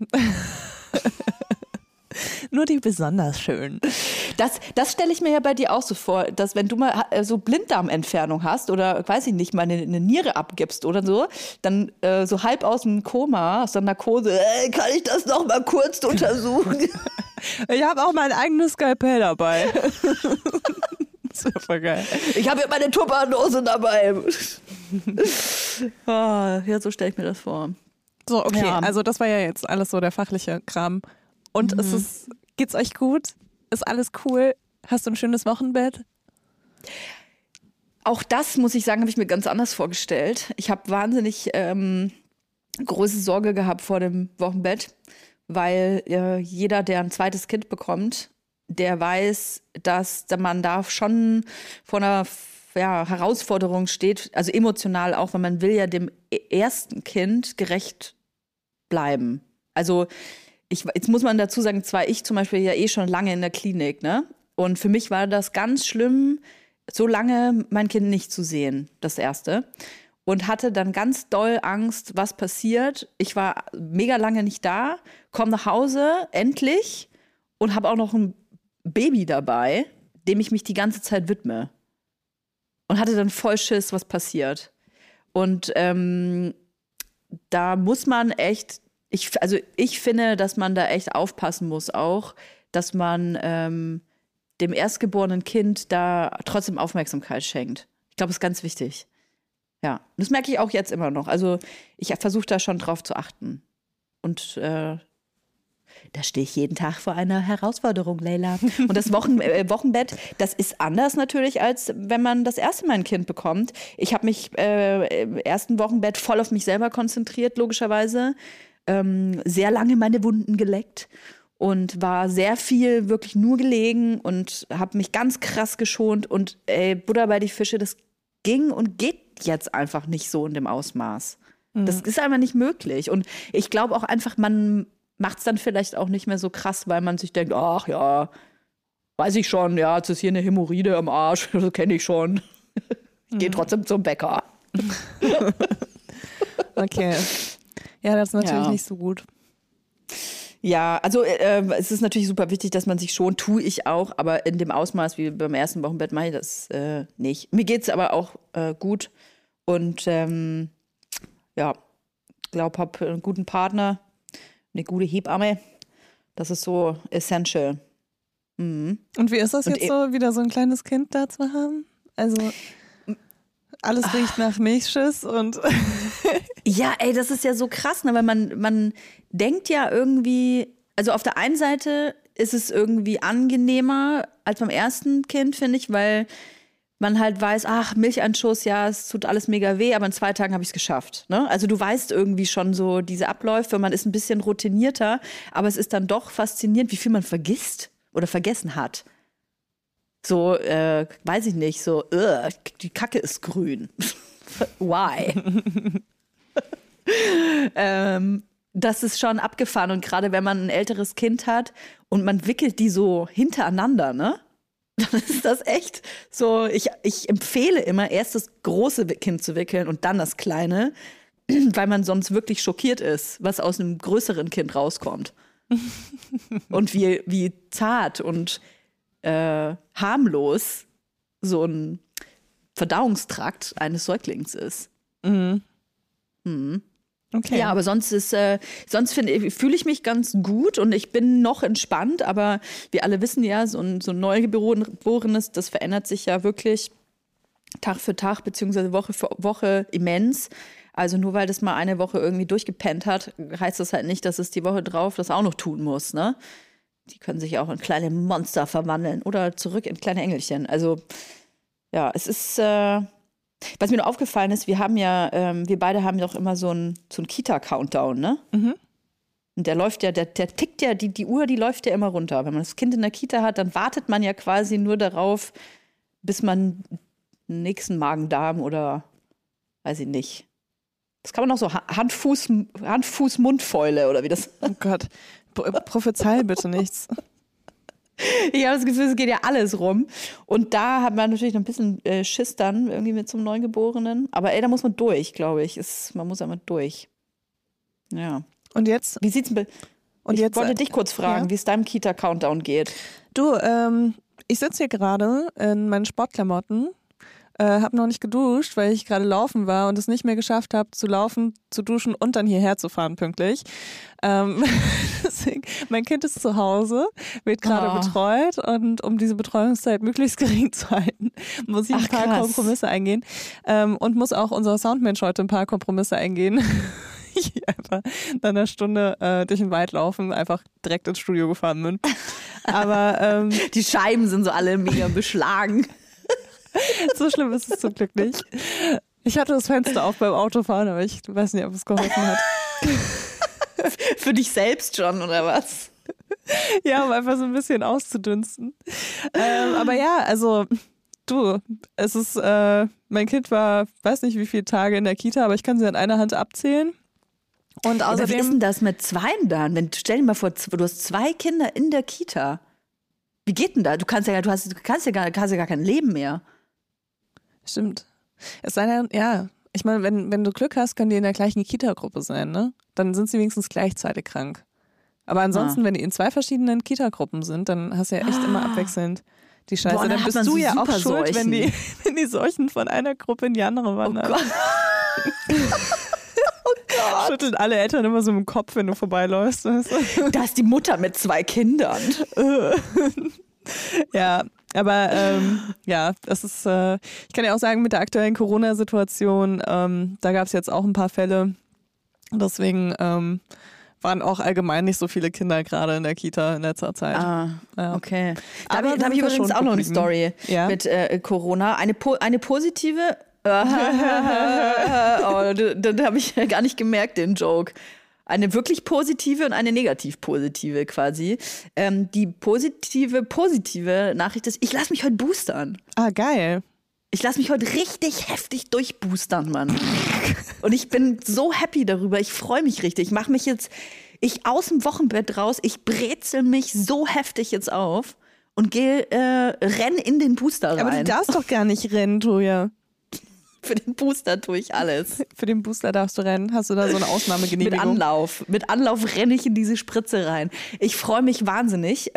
Speaker 2: Nur die besonders schön.
Speaker 1: Das stelle ich mir ja bei dir auch so vor, dass wenn du mal so Blinddarmentfernung hast oder, weiß ich nicht, mal eine Niere abgibst oder so, dann so halb aus dem Koma, aus der Narkose, kann ich das noch mal kurz untersuchen?
Speaker 2: Ich habe auch mein eigenes Skalpell dabei. Das wäre voll geil.
Speaker 1: Ich habe ja meine Tupperdose dabei. Ja, so stelle ich mir das vor.
Speaker 2: So, okay, also das war ja jetzt alles so der fachliche Kram. Und geht's euch gut? Ist alles cool? Hast du ein schönes Wochenbett?
Speaker 1: Auch das, muss ich sagen, habe ich mir ganz anders vorgestellt. Ich habe wahnsinnig große Sorge gehabt vor dem Wochenbett, weil jeder, der ein zweites Kind bekommt, der weiß, dass man da schon vor einer Herausforderung steht, also emotional auch, weil man will ja dem ersten Kind gerecht bleiben. Also jetzt muss man dazu sagen, zwar ich zum Beispiel ja schon lange in der Klinik, ne? Und für mich war das ganz schlimm, so lange mein Kind nicht zu sehen, das erste. Und hatte dann ganz doll Angst, was passiert. Ich war mega lange nicht da, komme nach Hause, endlich, und habe auch noch ein Baby dabei, dem ich mich die ganze Zeit widme. Und hatte dann voll Schiss, was passiert. Und da muss man echt, ich finde, dass man da echt aufpassen muss auch, dass man dem erstgeborenen Kind da trotzdem Aufmerksamkeit schenkt. Ich glaube, das ist ganz wichtig. Ja, das merke ich auch jetzt immer noch. Also ich versuche da schon drauf zu achten. Und da stehe ich jeden Tag vor einer Herausforderung, Leila. Und das Wochenbett, das ist anders natürlich, als wenn man das erste Mal ein Kind bekommt. Ich habe mich im ersten Wochenbett voll auf mich selber konzentriert, logischerweise. Sehr lange meine Wunden geleckt und war sehr viel wirklich nur gelegen und habe mich ganz krass geschont. Und Butter bei die Fische, das ging und geht jetzt einfach nicht so in dem Ausmaß. Das ist einfach nicht möglich. Und ich glaube auch einfach, man macht es dann vielleicht auch nicht mehr so krass, weil man sich denkt, ach ja, weiß ich schon, ja, jetzt ist hier eine Hämorrhoide am Arsch, das kenne ich schon. Ich gehe trotzdem zum Bäcker.
Speaker 2: Okay. Ja, das ist natürlich nicht so gut.
Speaker 1: Ja, also es ist natürlich super wichtig, dass man sich schont, tue ich auch, aber in dem Ausmaß wie beim ersten Wochenbett mache ich das nicht. Mir geht es aber auch gut und ja, glaube, habe einen guten Partner, eine gute Hebamme. Das ist so essential. Mhm.
Speaker 2: Und wie ist das jetzt so, wieder so ein kleines Kind da zu haben? Also alles riecht nach Milchschiss und
Speaker 1: ja, ey, das ist ja so krass, ne? Weil man denkt ja irgendwie, also auf der einen Seite ist es irgendwie angenehmer als beim ersten Kind, finde ich, weil man halt weiß, ach, Milcheinschuss, ja, es tut alles mega weh, aber in 2 Tagen habe ich es geschafft. Ne? Also du weißt irgendwie schon so diese Abläufe, man ist ein bisschen routinierter, aber es ist dann doch faszinierend, wie viel man vergisst oder vergessen hat. So, weiß ich nicht, so, die Kacke ist grün. Why? Das ist schon abgefahren und gerade wenn man ein älteres Kind hat und man wickelt die so hintereinander, ne? Dann ist das echt so, ich empfehle immer, erst das große Kind zu wickeln und dann das kleine, weil man sonst wirklich schockiert ist, was aus einem größeren Kind rauskommt. Und wie zart und harmlos so ein Verdauungstrakt eines Säuglings ist.
Speaker 2: Mhm.
Speaker 1: Mhm.
Speaker 2: Okay.
Speaker 1: Ja, aber sonst fühle ich mich ganz gut und ich bin noch entspannt, aber wir alle wissen ja, so ein Neugeborenes, das verändert sich ja wirklich Tag für Tag beziehungsweise Woche für Woche immens. Also nur weil das mal eine Woche irgendwie durchgepennt hat, heißt das halt nicht, dass es die Woche drauf das auch noch tun muss, ne? Die können sich auch in kleine Monster verwandeln oder zurück in kleine Engelchen. Also ja, es ist was mir noch aufgefallen ist, wir beide haben doch immer so ein Kita-Countdown, ne? Mhm. Und der läuft ja, der tickt ja, die Uhr, die läuft ja immer runter. Wenn man das Kind in der Kita hat, dann wartet man ja quasi nur darauf, bis man den nächsten Magen-Darm oder weiß ich nicht. Das kann man noch so Hand-Fuß-Mundfäule oder wie das.
Speaker 2: Oh Gott, prophezei bitte nichts.
Speaker 1: Ich habe das Gefühl, es geht ja alles rum. Und da hat man natürlich noch ein bisschen Schiss dann irgendwie mit so einem Neugeborenen. Aber da muss man durch, glaube ich. Man muss einmal durch. Ja.
Speaker 2: Und jetzt?
Speaker 1: Wie sieht's mit? Ich wollte dich kurz fragen, wie es deinem Kita-Countdown geht.
Speaker 2: Du, ich sitze hier gerade in meinen Sportklamotten, habe noch nicht geduscht, weil ich gerade laufen war und es nicht mehr geschafft habe, zu laufen, zu duschen und dann hierher zu fahren pünktlich. Deswegen, mein Kind ist zu Hause, wird gerade betreut und um diese Betreuungszeit möglichst gering zu halten, muss ich ein paar Kompromisse eingehen und muss auch unser Soundmensch heute ein paar Kompromisse eingehen. Ich einfach nach einer Stunde durch den Wald laufen, einfach direkt ins Studio gefahren bin. Aber
Speaker 1: die Scheiben sind so alle mega beschlagen.
Speaker 2: So schlimm ist es zum Glück nicht. Ich hatte das Fenster auf beim Autofahren, aber ich weiß nicht, ob es geholfen hat.
Speaker 1: Für dich selbst schon, oder was?
Speaker 2: Ja, um einfach so ein bisschen auszudünsten. Aber ja, also du, es ist, mein Kind war, weiß nicht wie viele Tage in der Kita, aber ich kann sie an einer Hand abzählen. Und außerdem,
Speaker 1: aber wie ist denn das mit Zweien dann? Stell dir mal vor, du hast 2 Kinder in der Kita. Wie geht denn da? Du hast ja gar kein Leben mehr.
Speaker 2: Stimmt. Es sei denn, ja, ich meine, wenn du Glück hast, können die in der gleichen Kita-Gruppe sein, ne? Dann sind sie wenigstens gleichzeitig krank. Aber ansonsten, wenn die in 2 verschiedenen Kita-Gruppen sind, dann hast du ja echt immer abwechselnd die Scheiße.
Speaker 1: Boah,
Speaker 2: dann bist du ja auch schuld, wenn die Seuchen von einer Gruppe in die andere wandern.
Speaker 1: Oh Gott. Oh Gott.
Speaker 2: Schütteln alle Eltern immer so im Kopf, wenn du vorbeiläufst. Weißt du?
Speaker 1: Da ist die Mutter mit 2 Kindern.
Speaker 2: Ja, aber ja, das ist, ich kann ja auch sagen, mit der aktuellen Corona-Situation, da gab es jetzt auch ein paar Fälle. Deswegen waren auch allgemein nicht so viele Kinder gerade in der Kita in letzter Zeit.
Speaker 1: Ah,
Speaker 2: ja.
Speaker 1: Okay. Da habe ich übrigens auch noch eine Story mit Corona. Eine positive. Oh, da habe ich gar nicht gemerkt, den Joke. Eine wirklich positive und eine negativ positive quasi. Die positive Nachricht ist, ich lasse mich heute boostern.
Speaker 2: Ah, geil.
Speaker 1: Ich lasse mich heute richtig heftig durchboostern, Mann. Und ich bin so happy darüber. Ich freue mich richtig. Ich aus dem Wochenbett raus, ich brezel mich so heftig jetzt auf und renn in den Booster rein.
Speaker 2: Aber du darfst doch gar nicht rennen, Toja.
Speaker 1: Für den Booster tue ich alles.
Speaker 2: Für den Booster darfst du rennen. Hast du da so eine Ausnahmegenehmigung?
Speaker 1: Mit Anlauf renne ich in diese Spritze rein. Ich freue mich wahnsinnig.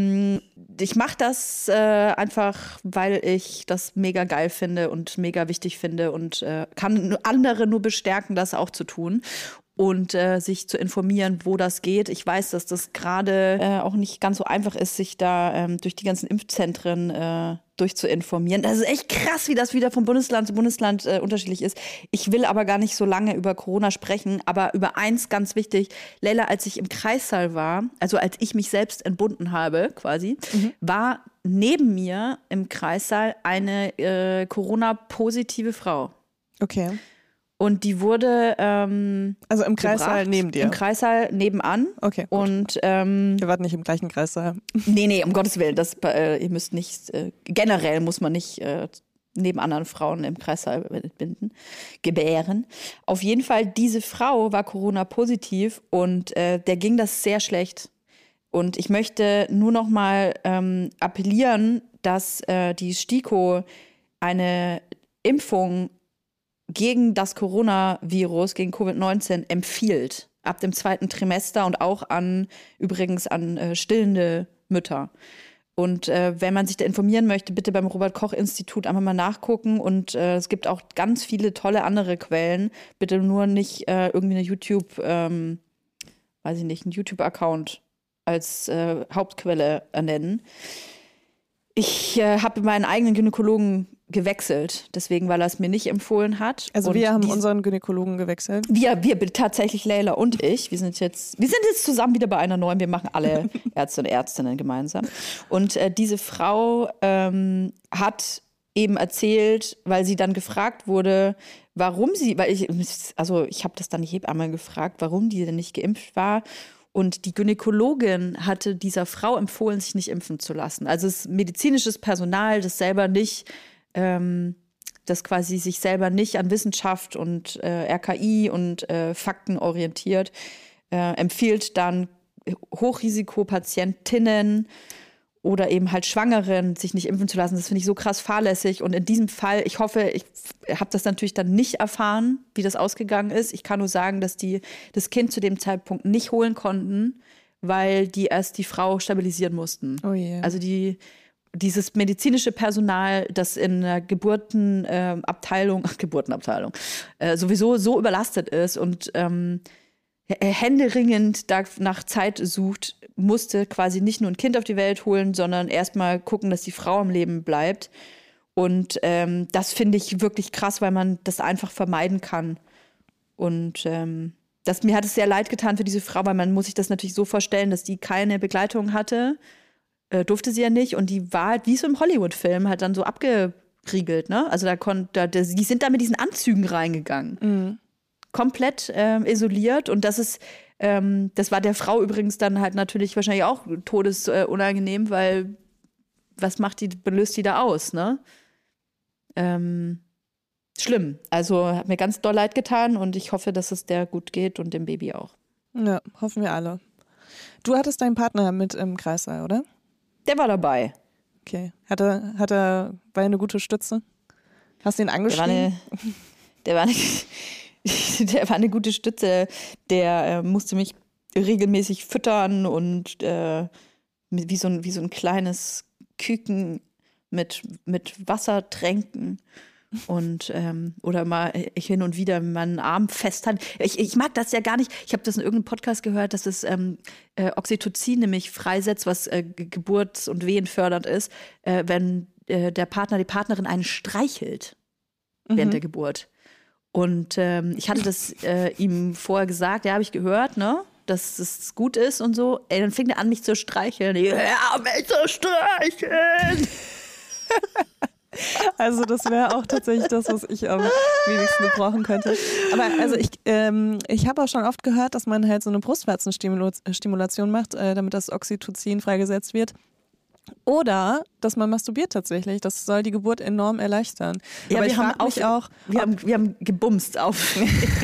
Speaker 1: Ich mache das einfach, weil ich das mega geil finde und mega wichtig finde und kann andere nur bestärken, das auch zu tun. Und sich zu informieren, wo das geht. Ich weiß, dass das gerade auch nicht ganz so einfach ist, sich da durch die ganzen Impfzentren durchzuinformieren. Das ist echt krass, wie das wieder von Bundesland zu Bundesland unterschiedlich ist. Ich will aber gar nicht so lange über Corona sprechen, aber über eins ganz wichtig. Leila, als ich im Kreissaal war, also als ich mich selbst entbunden habe quasi, war neben mir im Kreissaal eine Corona-positive Frau.
Speaker 2: Okay.
Speaker 1: Und die wurde
Speaker 2: also im Kreissaal neben dir?
Speaker 1: Im Kreissaal nebenan.
Speaker 2: Okay, gut.
Speaker 1: Und
Speaker 2: wir warten nicht im gleichen Kreissaal.
Speaker 1: Nee, um Gottes Willen. Ihr müsst nicht, generell muss man nicht neben anderen Frauen im Kreissaal gebären. Auf jeden Fall, diese Frau war Corona-positiv und der ging das sehr schlecht. Und ich möchte nur noch mal appellieren, dass die STIKO eine Impfung gegen das Coronavirus, gegen Covid-19 empfiehlt. Ab dem 2. Trimester und auch übrigens an stillende Mütter. Und wenn man sich da informieren möchte, bitte beim Robert-Koch-Institut einfach mal nachgucken. Und es gibt auch ganz viele tolle andere Quellen. Bitte nur nicht irgendwie eine einen YouTube-Account als Hauptquelle nennen. Ich habe meinen eigenen Gynäkologen gewechselt, deswegen, weil er es mir nicht empfohlen hat.
Speaker 2: Also
Speaker 1: und
Speaker 2: wir haben unseren Gynäkologen gewechselt?
Speaker 1: Wir tatsächlich, Leila und ich. Wir sind jetzt zusammen wieder bei einer neuen, wir machen alle Ärzte und Ärztinnen gemeinsam. Und diese Frau hat eben erzählt, weil sie dann gefragt wurde, warum sie, ich habe das dann die Hebamme gefragt, warum die denn nicht geimpft war. Und die Gynäkologin hatte dieser Frau empfohlen, sich nicht impfen zu lassen. Also es ist medizinisches Personal, das selber nicht, das quasi sich selber nicht an Wissenschaft und RKI und Fakten orientiert, empfiehlt dann Hochrisikopatientinnen oder eben halt Schwangeren, sich nicht impfen zu lassen. Das finde ich so krass fahrlässig. Und in diesem Fall, ich hoffe, ich habe das natürlich dann nicht erfahren, wie das ausgegangen ist. Ich kann nur sagen, dass die das Kind zu dem Zeitpunkt nicht holen konnten, weil die erst die Frau stabilisieren mussten.
Speaker 2: Oh yeah.
Speaker 1: Also dieses medizinische Personal, das in der Geburtenabteilung sowieso so überlastet ist und händeringend nach Zeit sucht, musste quasi nicht nur ein Kind auf die Welt holen, sondern erstmal gucken, dass die Frau am Leben bleibt. Und das finde ich wirklich krass, weil man das einfach vermeiden kann. Und mir hat es sehr leid getan für diese Frau, weil man muss sich das natürlich so vorstellen, dass die keine Begleitung hatte, durfte sie ja nicht. Und die war halt wie so im Hollywood-Film halt dann so abgeriegelt, ne? Also die sind da mit diesen Anzügen reingegangen. Mhm. Komplett isoliert und das war der Frau übrigens dann halt natürlich wahrscheinlich auch todesunangenehm, weil was löst die da aus, ne? schlimm. Also hat mir ganz doll leid getan und ich hoffe, dass es der gut geht und dem Baby auch.
Speaker 2: Ja, hoffen wir alle. Du hattest deinen Partner mit im Kreissaal, oder?
Speaker 1: Der war dabei.
Speaker 2: Okay. War er eine gute Stütze? Hast du ihn angeschrieben?
Speaker 1: Der war eine gute Stütze. Der musste mich regelmäßig füttern und wie so ein kleines Küken mit Wasser tränken. Und oder mal hin und wieder meinen Arm festhalten. Ich mag das ja gar nicht. Ich habe das in irgendeinem Podcast gehört, dass es Oxytocin nämlich freisetzt, was geburts- und wehenfördernd ist, wenn der Partner, die Partnerin einen streichelt während der Geburt. Und ich hatte das ihm vorher gesagt, ja, habe ich gehört, ne? Dass es gut ist und so. Ey, dann fing er an, mich zu streicheln. Ja, mich zu streicheln!
Speaker 2: Also das wäre auch tatsächlich das, was ich am wenigsten gebrauchen könnte. Aber also ich habe auch schon oft gehört, dass man halt so eine Brustwarzenstimulation macht, damit das Oxytocin freigesetzt wird. Oder, dass man masturbiert tatsächlich. Das soll die Geburt enorm erleichtern.
Speaker 1: Ja, aber wir haben gebumst auf.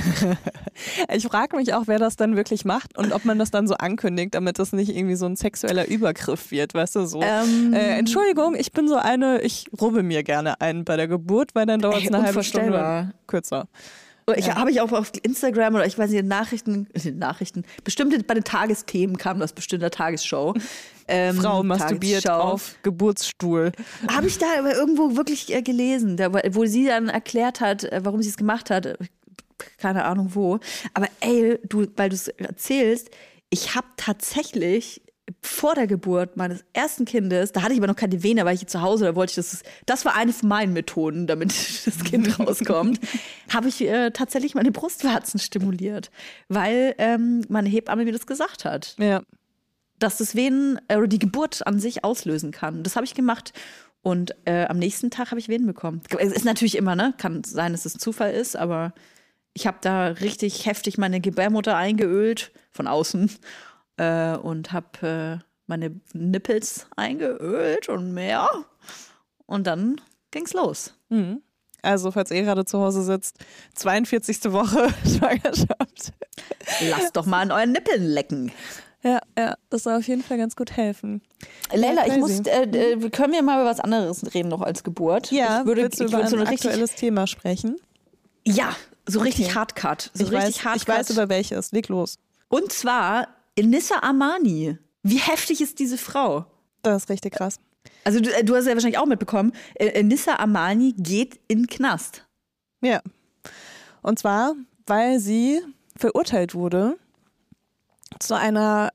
Speaker 2: Ich frage mich auch, wer das dann wirklich macht und ob man das dann so ankündigt, damit das nicht irgendwie so ein sexueller Übergriff wird, weißt du, so. Entschuldigung, ich bin so eine, ich rubbe mir gerne ein bei der Geburt, weil dann dauert es eine halbe Stunde kürzer.
Speaker 1: Habe ich auch auf Instagram oder ich weiß nicht, Nachrichten, bestimmt bei den Tagesthemen kam das bestimmt in der Tagesshow.
Speaker 2: Frau masturbiert auf Geburtsstuhl.
Speaker 1: Habe ich da aber irgendwo wirklich gelesen, wo sie dann erklärt hat, warum sie es gemacht hat. Keine Ahnung wo. Aber ey, weil du es erzählst, ich habe tatsächlich vor der Geburt meines ersten Kindes, da hatte ich aber noch keine Vene, weil ich hier zu Hause, da wollte ich das war eine von meinen Methoden, damit das Kind rauskommt, habe ich tatsächlich meine Brustwarzen stimuliert, weil meine Hebamme mir das gesagt hat.
Speaker 2: Ja.
Speaker 1: Dass das Venen oder die Geburt an sich auslösen kann. Das habe ich gemacht und am nächsten Tag habe ich Venen bekommen. Es ist natürlich immer, ne, kann sein, dass es Zufall ist, aber ich habe da richtig heftig meine Gebärmutter eingeölt von außen. Und habe meine Nippels eingeölt und mehr. Und dann ging's los.
Speaker 2: Mhm. Also, falls ihr gerade zu Hause sitzt, 42. Woche Schwangerschaft.
Speaker 1: Lasst doch mal an euren Nippeln lecken.
Speaker 2: Ja, das soll auf jeden Fall ganz gut helfen.
Speaker 1: Leila, können wir mal über was anderes reden noch als Geburt?
Speaker 2: Ja, willst du über ein aktuelles Thema sprechen?
Speaker 1: Ja, so richtig Hardcut.
Speaker 2: Ich weiß über welches. Leg los.
Speaker 1: Und zwar Enissa Armani. Wie heftig ist diese Frau?
Speaker 2: Das ist richtig krass.
Speaker 1: Also du hast ja wahrscheinlich auch mitbekommen, Enissa Armani geht in den Knast.
Speaker 2: Ja. Und zwar, weil sie verurteilt wurde zu einer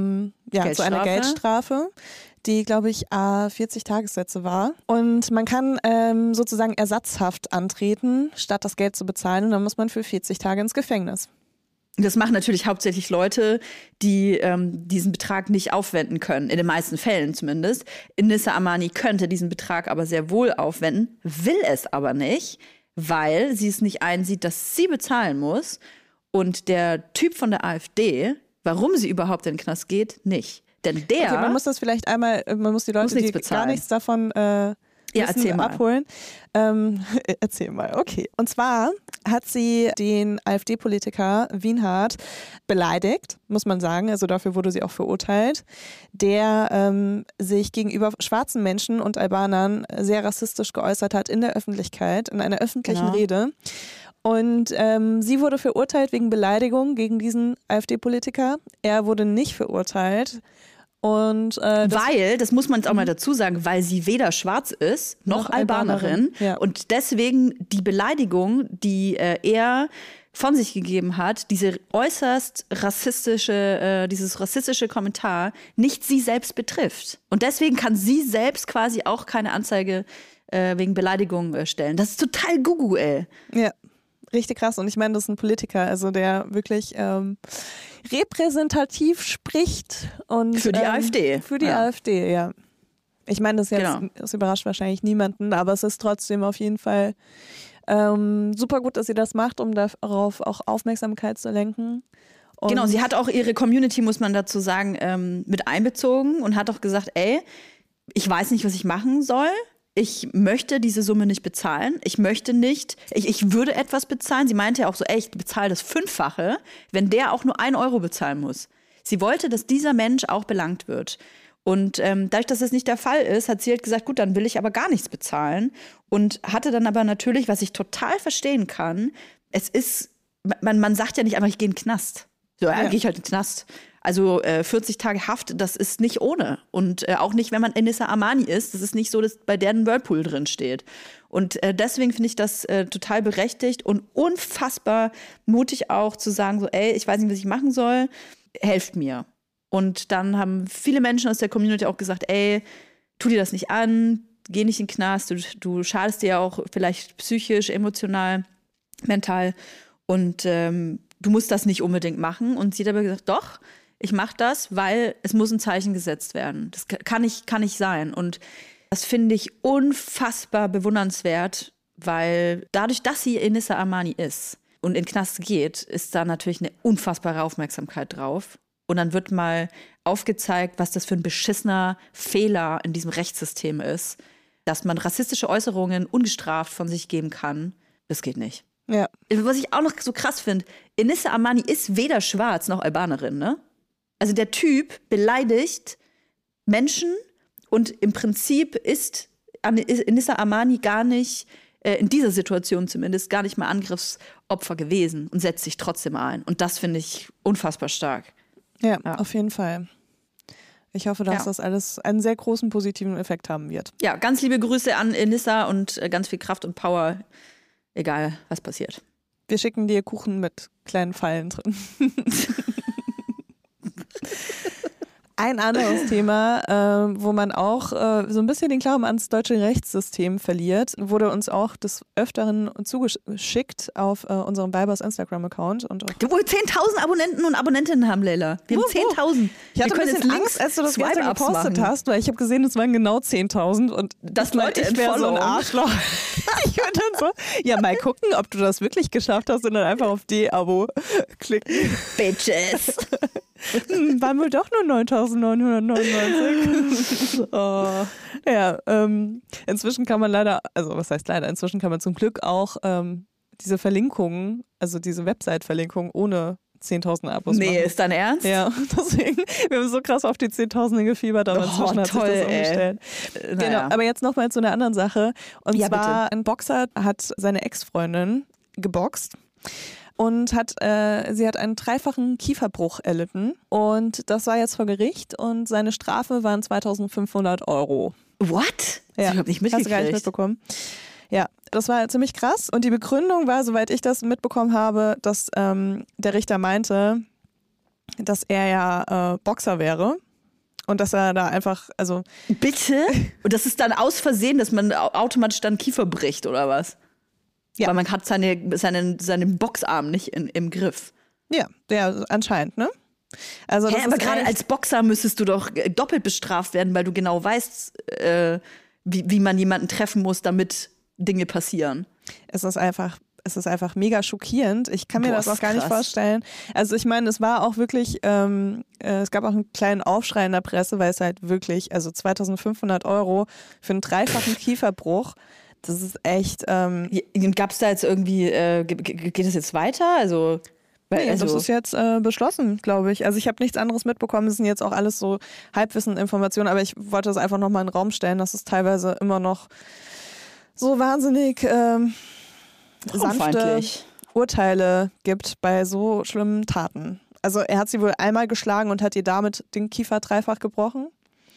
Speaker 2: Geldstrafe, die, glaube ich, 40 Tagessätze war. Und man kann sozusagen Ersatzhaft antreten, statt das Geld zu bezahlen. Und dann muss man für 40 Tage ins Gefängnis.
Speaker 1: Das machen natürlich hauptsächlich Leute, die diesen Betrag nicht aufwenden können, in den meisten Fällen zumindest. Enissa Armani könnte diesen Betrag aber sehr wohl aufwenden, will es aber nicht, weil sie es nicht einsieht, dass sie bezahlen muss. Und der Typ von der AfD, warum sie überhaupt in den Knast geht, nicht. Denn der...
Speaker 2: Okay, man muss das vielleicht einmal, man muss die Leute, die gar nichts davon abholen. Erzähl mal, okay. Und zwar hat sie den AfD-Politiker Wienhardt beleidigt, muss man sagen, also dafür wurde sie auch verurteilt, der sich gegenüber schwarzen Menschen und Albanern sehr rassistisch geäußert hat in der Öffentlichkeit, in einer öffentlichen Rede. Und sie wurde verurteilt wegen Beleidigung gegen diesen AfD-Politiker. Er wurde nicht verurteilt. Und,
Speaker 1: das muss man jetzt auch mal dazu sagen, weil sie weder schwarz ist, noch Albanerin. Ja. Und deswegen die Beleidigung, die er von sich gegeben hat, dieses rassistische Kommentar, nicht sie selbst betrifft. Und deswegen kann sie selbst quasi auch keine Anzeige wegen Beleidigung stellen. Das ist total Gugu, ey.
Speaker 2: Ja. Richtig krass. Und ich meine, das ist ein Politiker, also der wirklich repräsentativ spricht. Und,
Speaker 1: für die AfD.
Speaker 2: Für die AfD, ja. Ich meine, das überrascht wahrscheinlich niemanden, aber es ist trotzdem auf jeden Fall super gut, dass sie das macht, um darauf auch Aufmerksamkeit zu lenken. Und
Speaker 1: genau, sie hat auch ihre Community, muss man dazu sagen, mit einbezogen und hat auch gesagt, ey, ich weiß nicht, was ich machen soll. ich möchte diese Summe nicht bezahlen. Ich möchte nicht, ich würde etwas bezahlen. Sie meinte ja auch so, ich bezahle das 5-fache, wenn der auch nur 1 Euro bezahlen muss. Sie wollte, dass dieser Mensch auch belangt wird. Und dadurch, dass das nicht der Fall ist, hat sie halt gesagt, gut, dann will ich aber gar nichts bezahlen. Und hatte dann aber natürlich, was ich total verstehen kann, es ist, man sagt ja nicht einfach, ich gehe in den Knast. So, ja, gehe ich halt in den Knast. Also 40 Tage Haft, das ist nicht ohne. Und auch nicht, wenn man Enissa Armani ist. Das ist nicht so, dass bei der ein Whirlpool drin steht. Und deswegen finde ich das total berechtigt und unfassbar mutig auch zu sagen, so, ich weiß nicht, was ich machen soll, helft mir. Und dann haben viele Menschen aus der Community auch gesagt, tu dir das nicht an, geh nicht in den Knast, du schadest dir ja auch vielleicht psychisch, emotional, mental. Und du musst das nicht unbedingt machen. Und sie hat aber gesagt, doch, ich mache das, weil es muss ein Zeichen gesetzt werden. Das kann nicht sein. Und das finde ich unfassbar bewundernswert, weil dadurch, dass sie Enissa Armani ist und in den Knast geht, ist da natürlich eine unfassbare Aufmerksamkeit drauf. Und dann wird mal aufgezeigt, was das für ein beschissener Fehler in diesem Rechtssystem ist, dass man rassistische Äußerungen ungestraft von sich geben kann. Das geht nicht.
Speaker 2: Ja.
Speaker 1: Was ich auch noch so krass finde, Enissa Armani ist weder schwarz noch Albanerin, ne? Also der Typ beleidigt Menschen und im Prinzip ist Enissa Armani gar nicht, in dieser Situation zumindest, gar nicht mal Angriffsopfer gewesen und setzt sich trotzdem ein. Und das finde ich unfassbar stark.
Speaker 2: Ja, auf jeden Fall. Ich hoffe, dass das alles einen sehr großen positiven Effekt haben wird.
Speaker 1: Ja, ganz liebe Grüße an Enissa und ganz viel Kraft und Power, egal was passiert.
Speaker 2: Wir schicken dir Kuchen mit kleinen Pfeilen drin. Ein anderes Thema, wo man auch so ein bisschen den Glauben ans deutsche Rechtssystem verliert, wurde uns auch des Öfteren zugeschickt auf unserem Weibers Instagram-Account.
Speaker 1: Du wohl 10.000 Abonnenten und Abonnentinnen haben, Leila. Wir haben 10.000.
Speaker 2: Ich hatte ein bisschen Angst, als du das gestern gepostet hast, weil ich habe gesehen, es waren genau 10.000 und
Speaker 1: das Leute
Speaker 2: ich wäre so ein Arschloch. Ich würde dann so, mal gucken, ob du das wirklich geschafft hast und dann einfach auf D-Abo klicken.
Speaker 1: Bitches.
Speaker 2: Waren wohl doch nur 9.999. Oh. Ja, inzwischen kann man leider, also was heißt leider, inzwischen kann man zum Glück auch diese Verlinkungen, also diese Website-Verlinkungen ohne 10.000 Abos machen.
Speaker 1: Ist dein Ernst?
Speaker 2: Ja, deswegen, wir haben so krass auf die 10.000 gefiebert, aber inzwischen hat sich das umgestellt. Genau, aber jetzt nochmal zu einer anderen Sache. Und zwar, ein Boxer hat seine Ex-Freundin geboxt. Und sie hat einen 3-fachen Kieferbruch erlitten. Und das war jetzt vor Gericht. Und seine Strafe waren 2.500 €.
Speaker 1: What?
Speaker 2: Ja.
Speaker 1: Ich habe nicht mitgekriegt.
Speaker 2: Hast du gar nicht mitbekommen. Ja, das war ziemlich krass. Und die Begründung war, soweit ich das mitbekommen habe, dass der Richter meinte, dass er ja Boxer wäre. Und dass er da einfach, also...
Speaker 1: Bitte? Und das ist dann aus Versehen, dass man automatisch dann Kiefer bricht, oder was? Ja. Weil man hat seinen Boxarm nicht im Griff.
Speaker 2: Ja, der anscheinend, ne? Also das
Speaker 1: aber gerade als Boxer müsstest du doch doppelt bestraft werden, weil du genau weißt, wie man jemanden treffen muss, damit Dinge passieren.
Speaker 2: Es ist einfach mega schockierend. Ich kann mir das auch gar nicht vorstellen. Also ich meine, es war auch wirklich, es gab auch einen kleinen Aufschrei in der Presse, weil es halt wirklich, also 2.500 € für einen 3-fachen Kieferbruch, das ist echt...
Speaker 1: Gab es da jetzt irgendwie, geht es jetzt weiter? Also...
Speaker 2: Nee, das ist jetzt beschlossen, glaube ich. Also ich habe nichts anderes mitbekommen. Es sind jetzt auch alles so Halbwissen-Informationen, aber ich wollte das einfach nochmal in den Raum stellen, dass es teilweise immer noch so wahnsinnig sanfte Urteile gibt bei so schlimmen Taten. Also er hat sie wohl einmal geschlagen und hat ihr damit den Kiefer 3-fach gebrochen.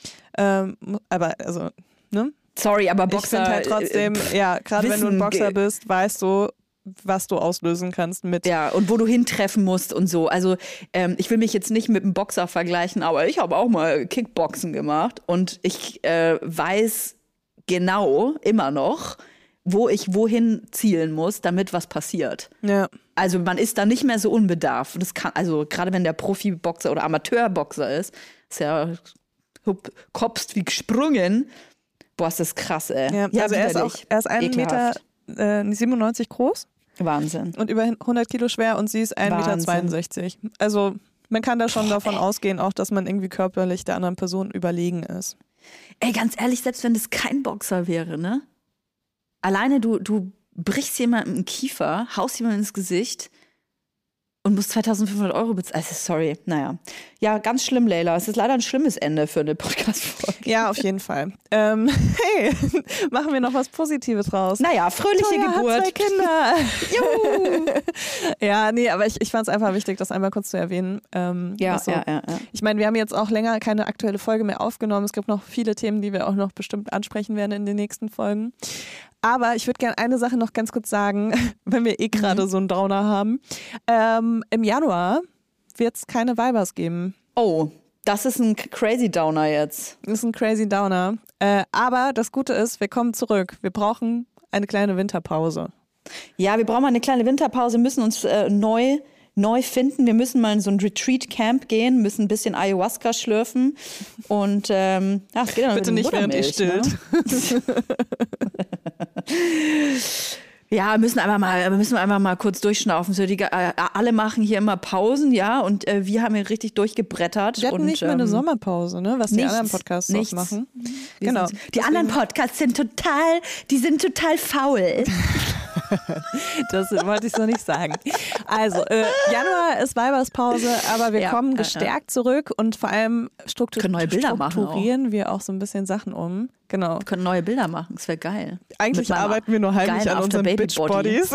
Speaker 2: Aber also, ne?
Speaker 1: Sorry, aber Boxer...
Speaker 2: Ich finde halt trotzdem, gerade wenn du ein Boxer bist, weißt du, was du auslösen kannst mit.
Speaker 1: Ja, und wo du hintreffen musst und so. Also ich will mich jetzt nicht mit einem Boxer vergleichen, aber ich habe auch mal Kickboxen gemacht und ich weiß genau, immer noch, wo ich wohin zielen muss, damit was passiert.
Speaker 2: Ja.
Speaker 1: Also man ist da nicht mehr so unbedarft. Das kann, also gerade wenn der Profiboxer oder Amateurboxer ist ja kopst wie gesprungen. Boah, ist das krass, ey.
Speaker 2: Ja, also er ist 1,97 Meter groß.
Speaker 1: Wahnsinn.
Speaker 2: Und über 100 Kilo schwer und sie ist 1,62 Meter. Also man kann da schon davon ausgehen, auch dass man irgendwie körperlich der anderen Person überlegen ist.
Speaker 1: Ey, ganz ehrlich, selbst wenn das kein Boxer wäre, ne? Alleine du brichst jemandem einen Kiefer, haust jemandem ins Gesicht und musst 2.500 € bezahlen. Also, sorry, naja. Ja, ganz schlimm, Leila. Es ist leider ein schlimmes Ende für eine Podcast-Folge.
Speaker 2: Ja, auf jeden Fall. Hey, machen wir noch was Positives raus.
Speaker 1: Naja, fröhliche
Speaker 2: Toya
Speaker 1: Geburt.
Speaker 2: Hat 2 Kinder. Juhu. Ja, nee, aber ich fand es einfach wichtig, das einmal kurz zu erwähnen.
Speaker 1: Ja.
Speaker 2: Ich meine, wir haben jetzt auch länger keine aktuelle Folge mehr aufgenommen. Es gibt noch viele Themen, die wir auch noch bestimmt ansprechen werden in den nächsten Folgen. Aber ich würde gerne eine Sache noch ganz kurz sagen, wenn wir gerade so einen Downer haben. Im Januar wird es keine Vibers geben.
Speaker 1: Oh, das ist ein crazy Downer jetzt.
Speaker 2: Das ist ein crazy Downer. Aber das Gute ist, wir kommen zurück. Wir brauchen eine kleine Winterpause.
Speaker 1: Ja, wir brauchen mal eine kleine Winterpause, müssen uns neu finden. Wir müssen mal in so ein Retreat-Camp gehen, müssen ein bisschen Ayahuasca schlürfen. Und es geht dann
Speaker 2: bitte nicht, während ihr stillt.
Speaker 1: Ne? Ja, müssen wir einfach mal kurz durchschnaufen. So, alle machen hier immer Pausen, ja, und wir haben hier richtig durchgebrettert.
Speaker 2: Wir hatten nicht mal eine Sommerpause, ne? Was die anderen Podcasts auch machen.
Speaker 1: Genau. Die anderen Podcasts sind total faul.
Speaker 2: Das wollte ich so nicht sagen. Also, Januar ist Weiberspause, aber wir kommen gestärkt zurück und vor allem strukturieren wir auch so ein bisschen Sachen um. Genau.
Speaker 1: Wir können neue Bilder machen, das wäre geil.
Speaker 2: Eigentlich arbeiten wir nur heimlich an unseren Bitch-Bodies.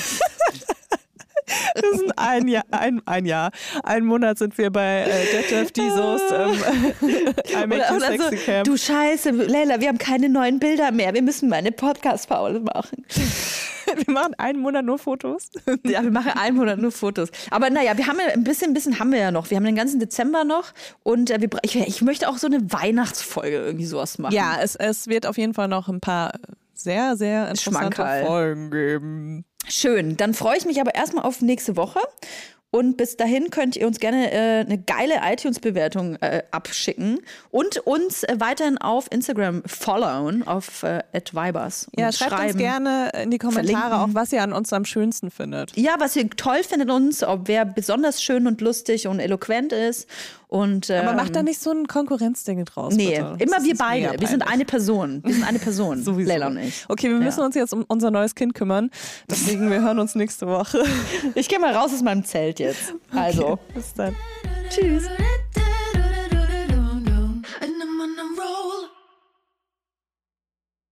Speaker 2: Das ist ein Monat sind wir bei Detlef Dizos I Make You Sexy Camp.
Speaker 1: Du Scheiße, Leila, wir haben keine neuen Bilder mehr. Wir müssen mal eine Podcast-Pause machen.
Speaker 2: Wir machen einen Monat nur Fotos.
Speaker 1: Ja, wir machen einen Monat nur Fotos. Aber naja, wir haben ja ein bisschen haben wir ja noch. Wir haben den ganzen Dezember noch und ich möchte auch so eine Weihnachtsfolge irgendwie sowas machen.
Speaker 2: Ja, es wird auf jeden Fall noch ein paar sehr, sehr interessante Folgen geben.
Speaker 1: Schön, dann freue ich mich aber erstmal auf nächste Woche. Und bis dahin könnt ihr uns gerne eine geile iTunes-Bewertung abschicken und uns weiterhin auf Instagram followen, auf @vibers.
Speaker 2: Ja, schreibt uns gerne in die Kommentare auch, was ihr an uns am schönsten findet.
Speaker 1: Ja, was ihr toll findet uns, ob wer besonders schön und lustig und eloquent ist. Und,
Speaker 2: aber macht da nicht so ein Konkurrenzding draus,
Speaker 1: nee,
Speaker 2: bitte.
Speaker 1: Immer wir beide. Wir sind eine Person.
Speaker 2: Sowieso.
Speaker 1: Leila und ich.
Speaker 2: Okay, wir müssen uns jetzt um unser neues Kind kümmern. Deswegen, wir hören uns nächste Woche.
Speaker 1: Ich gehe mal raus aus meinem Zelt jetzt. Also.
Speaker 2: Okay, bis dann.
Speaker 1: Tschüss.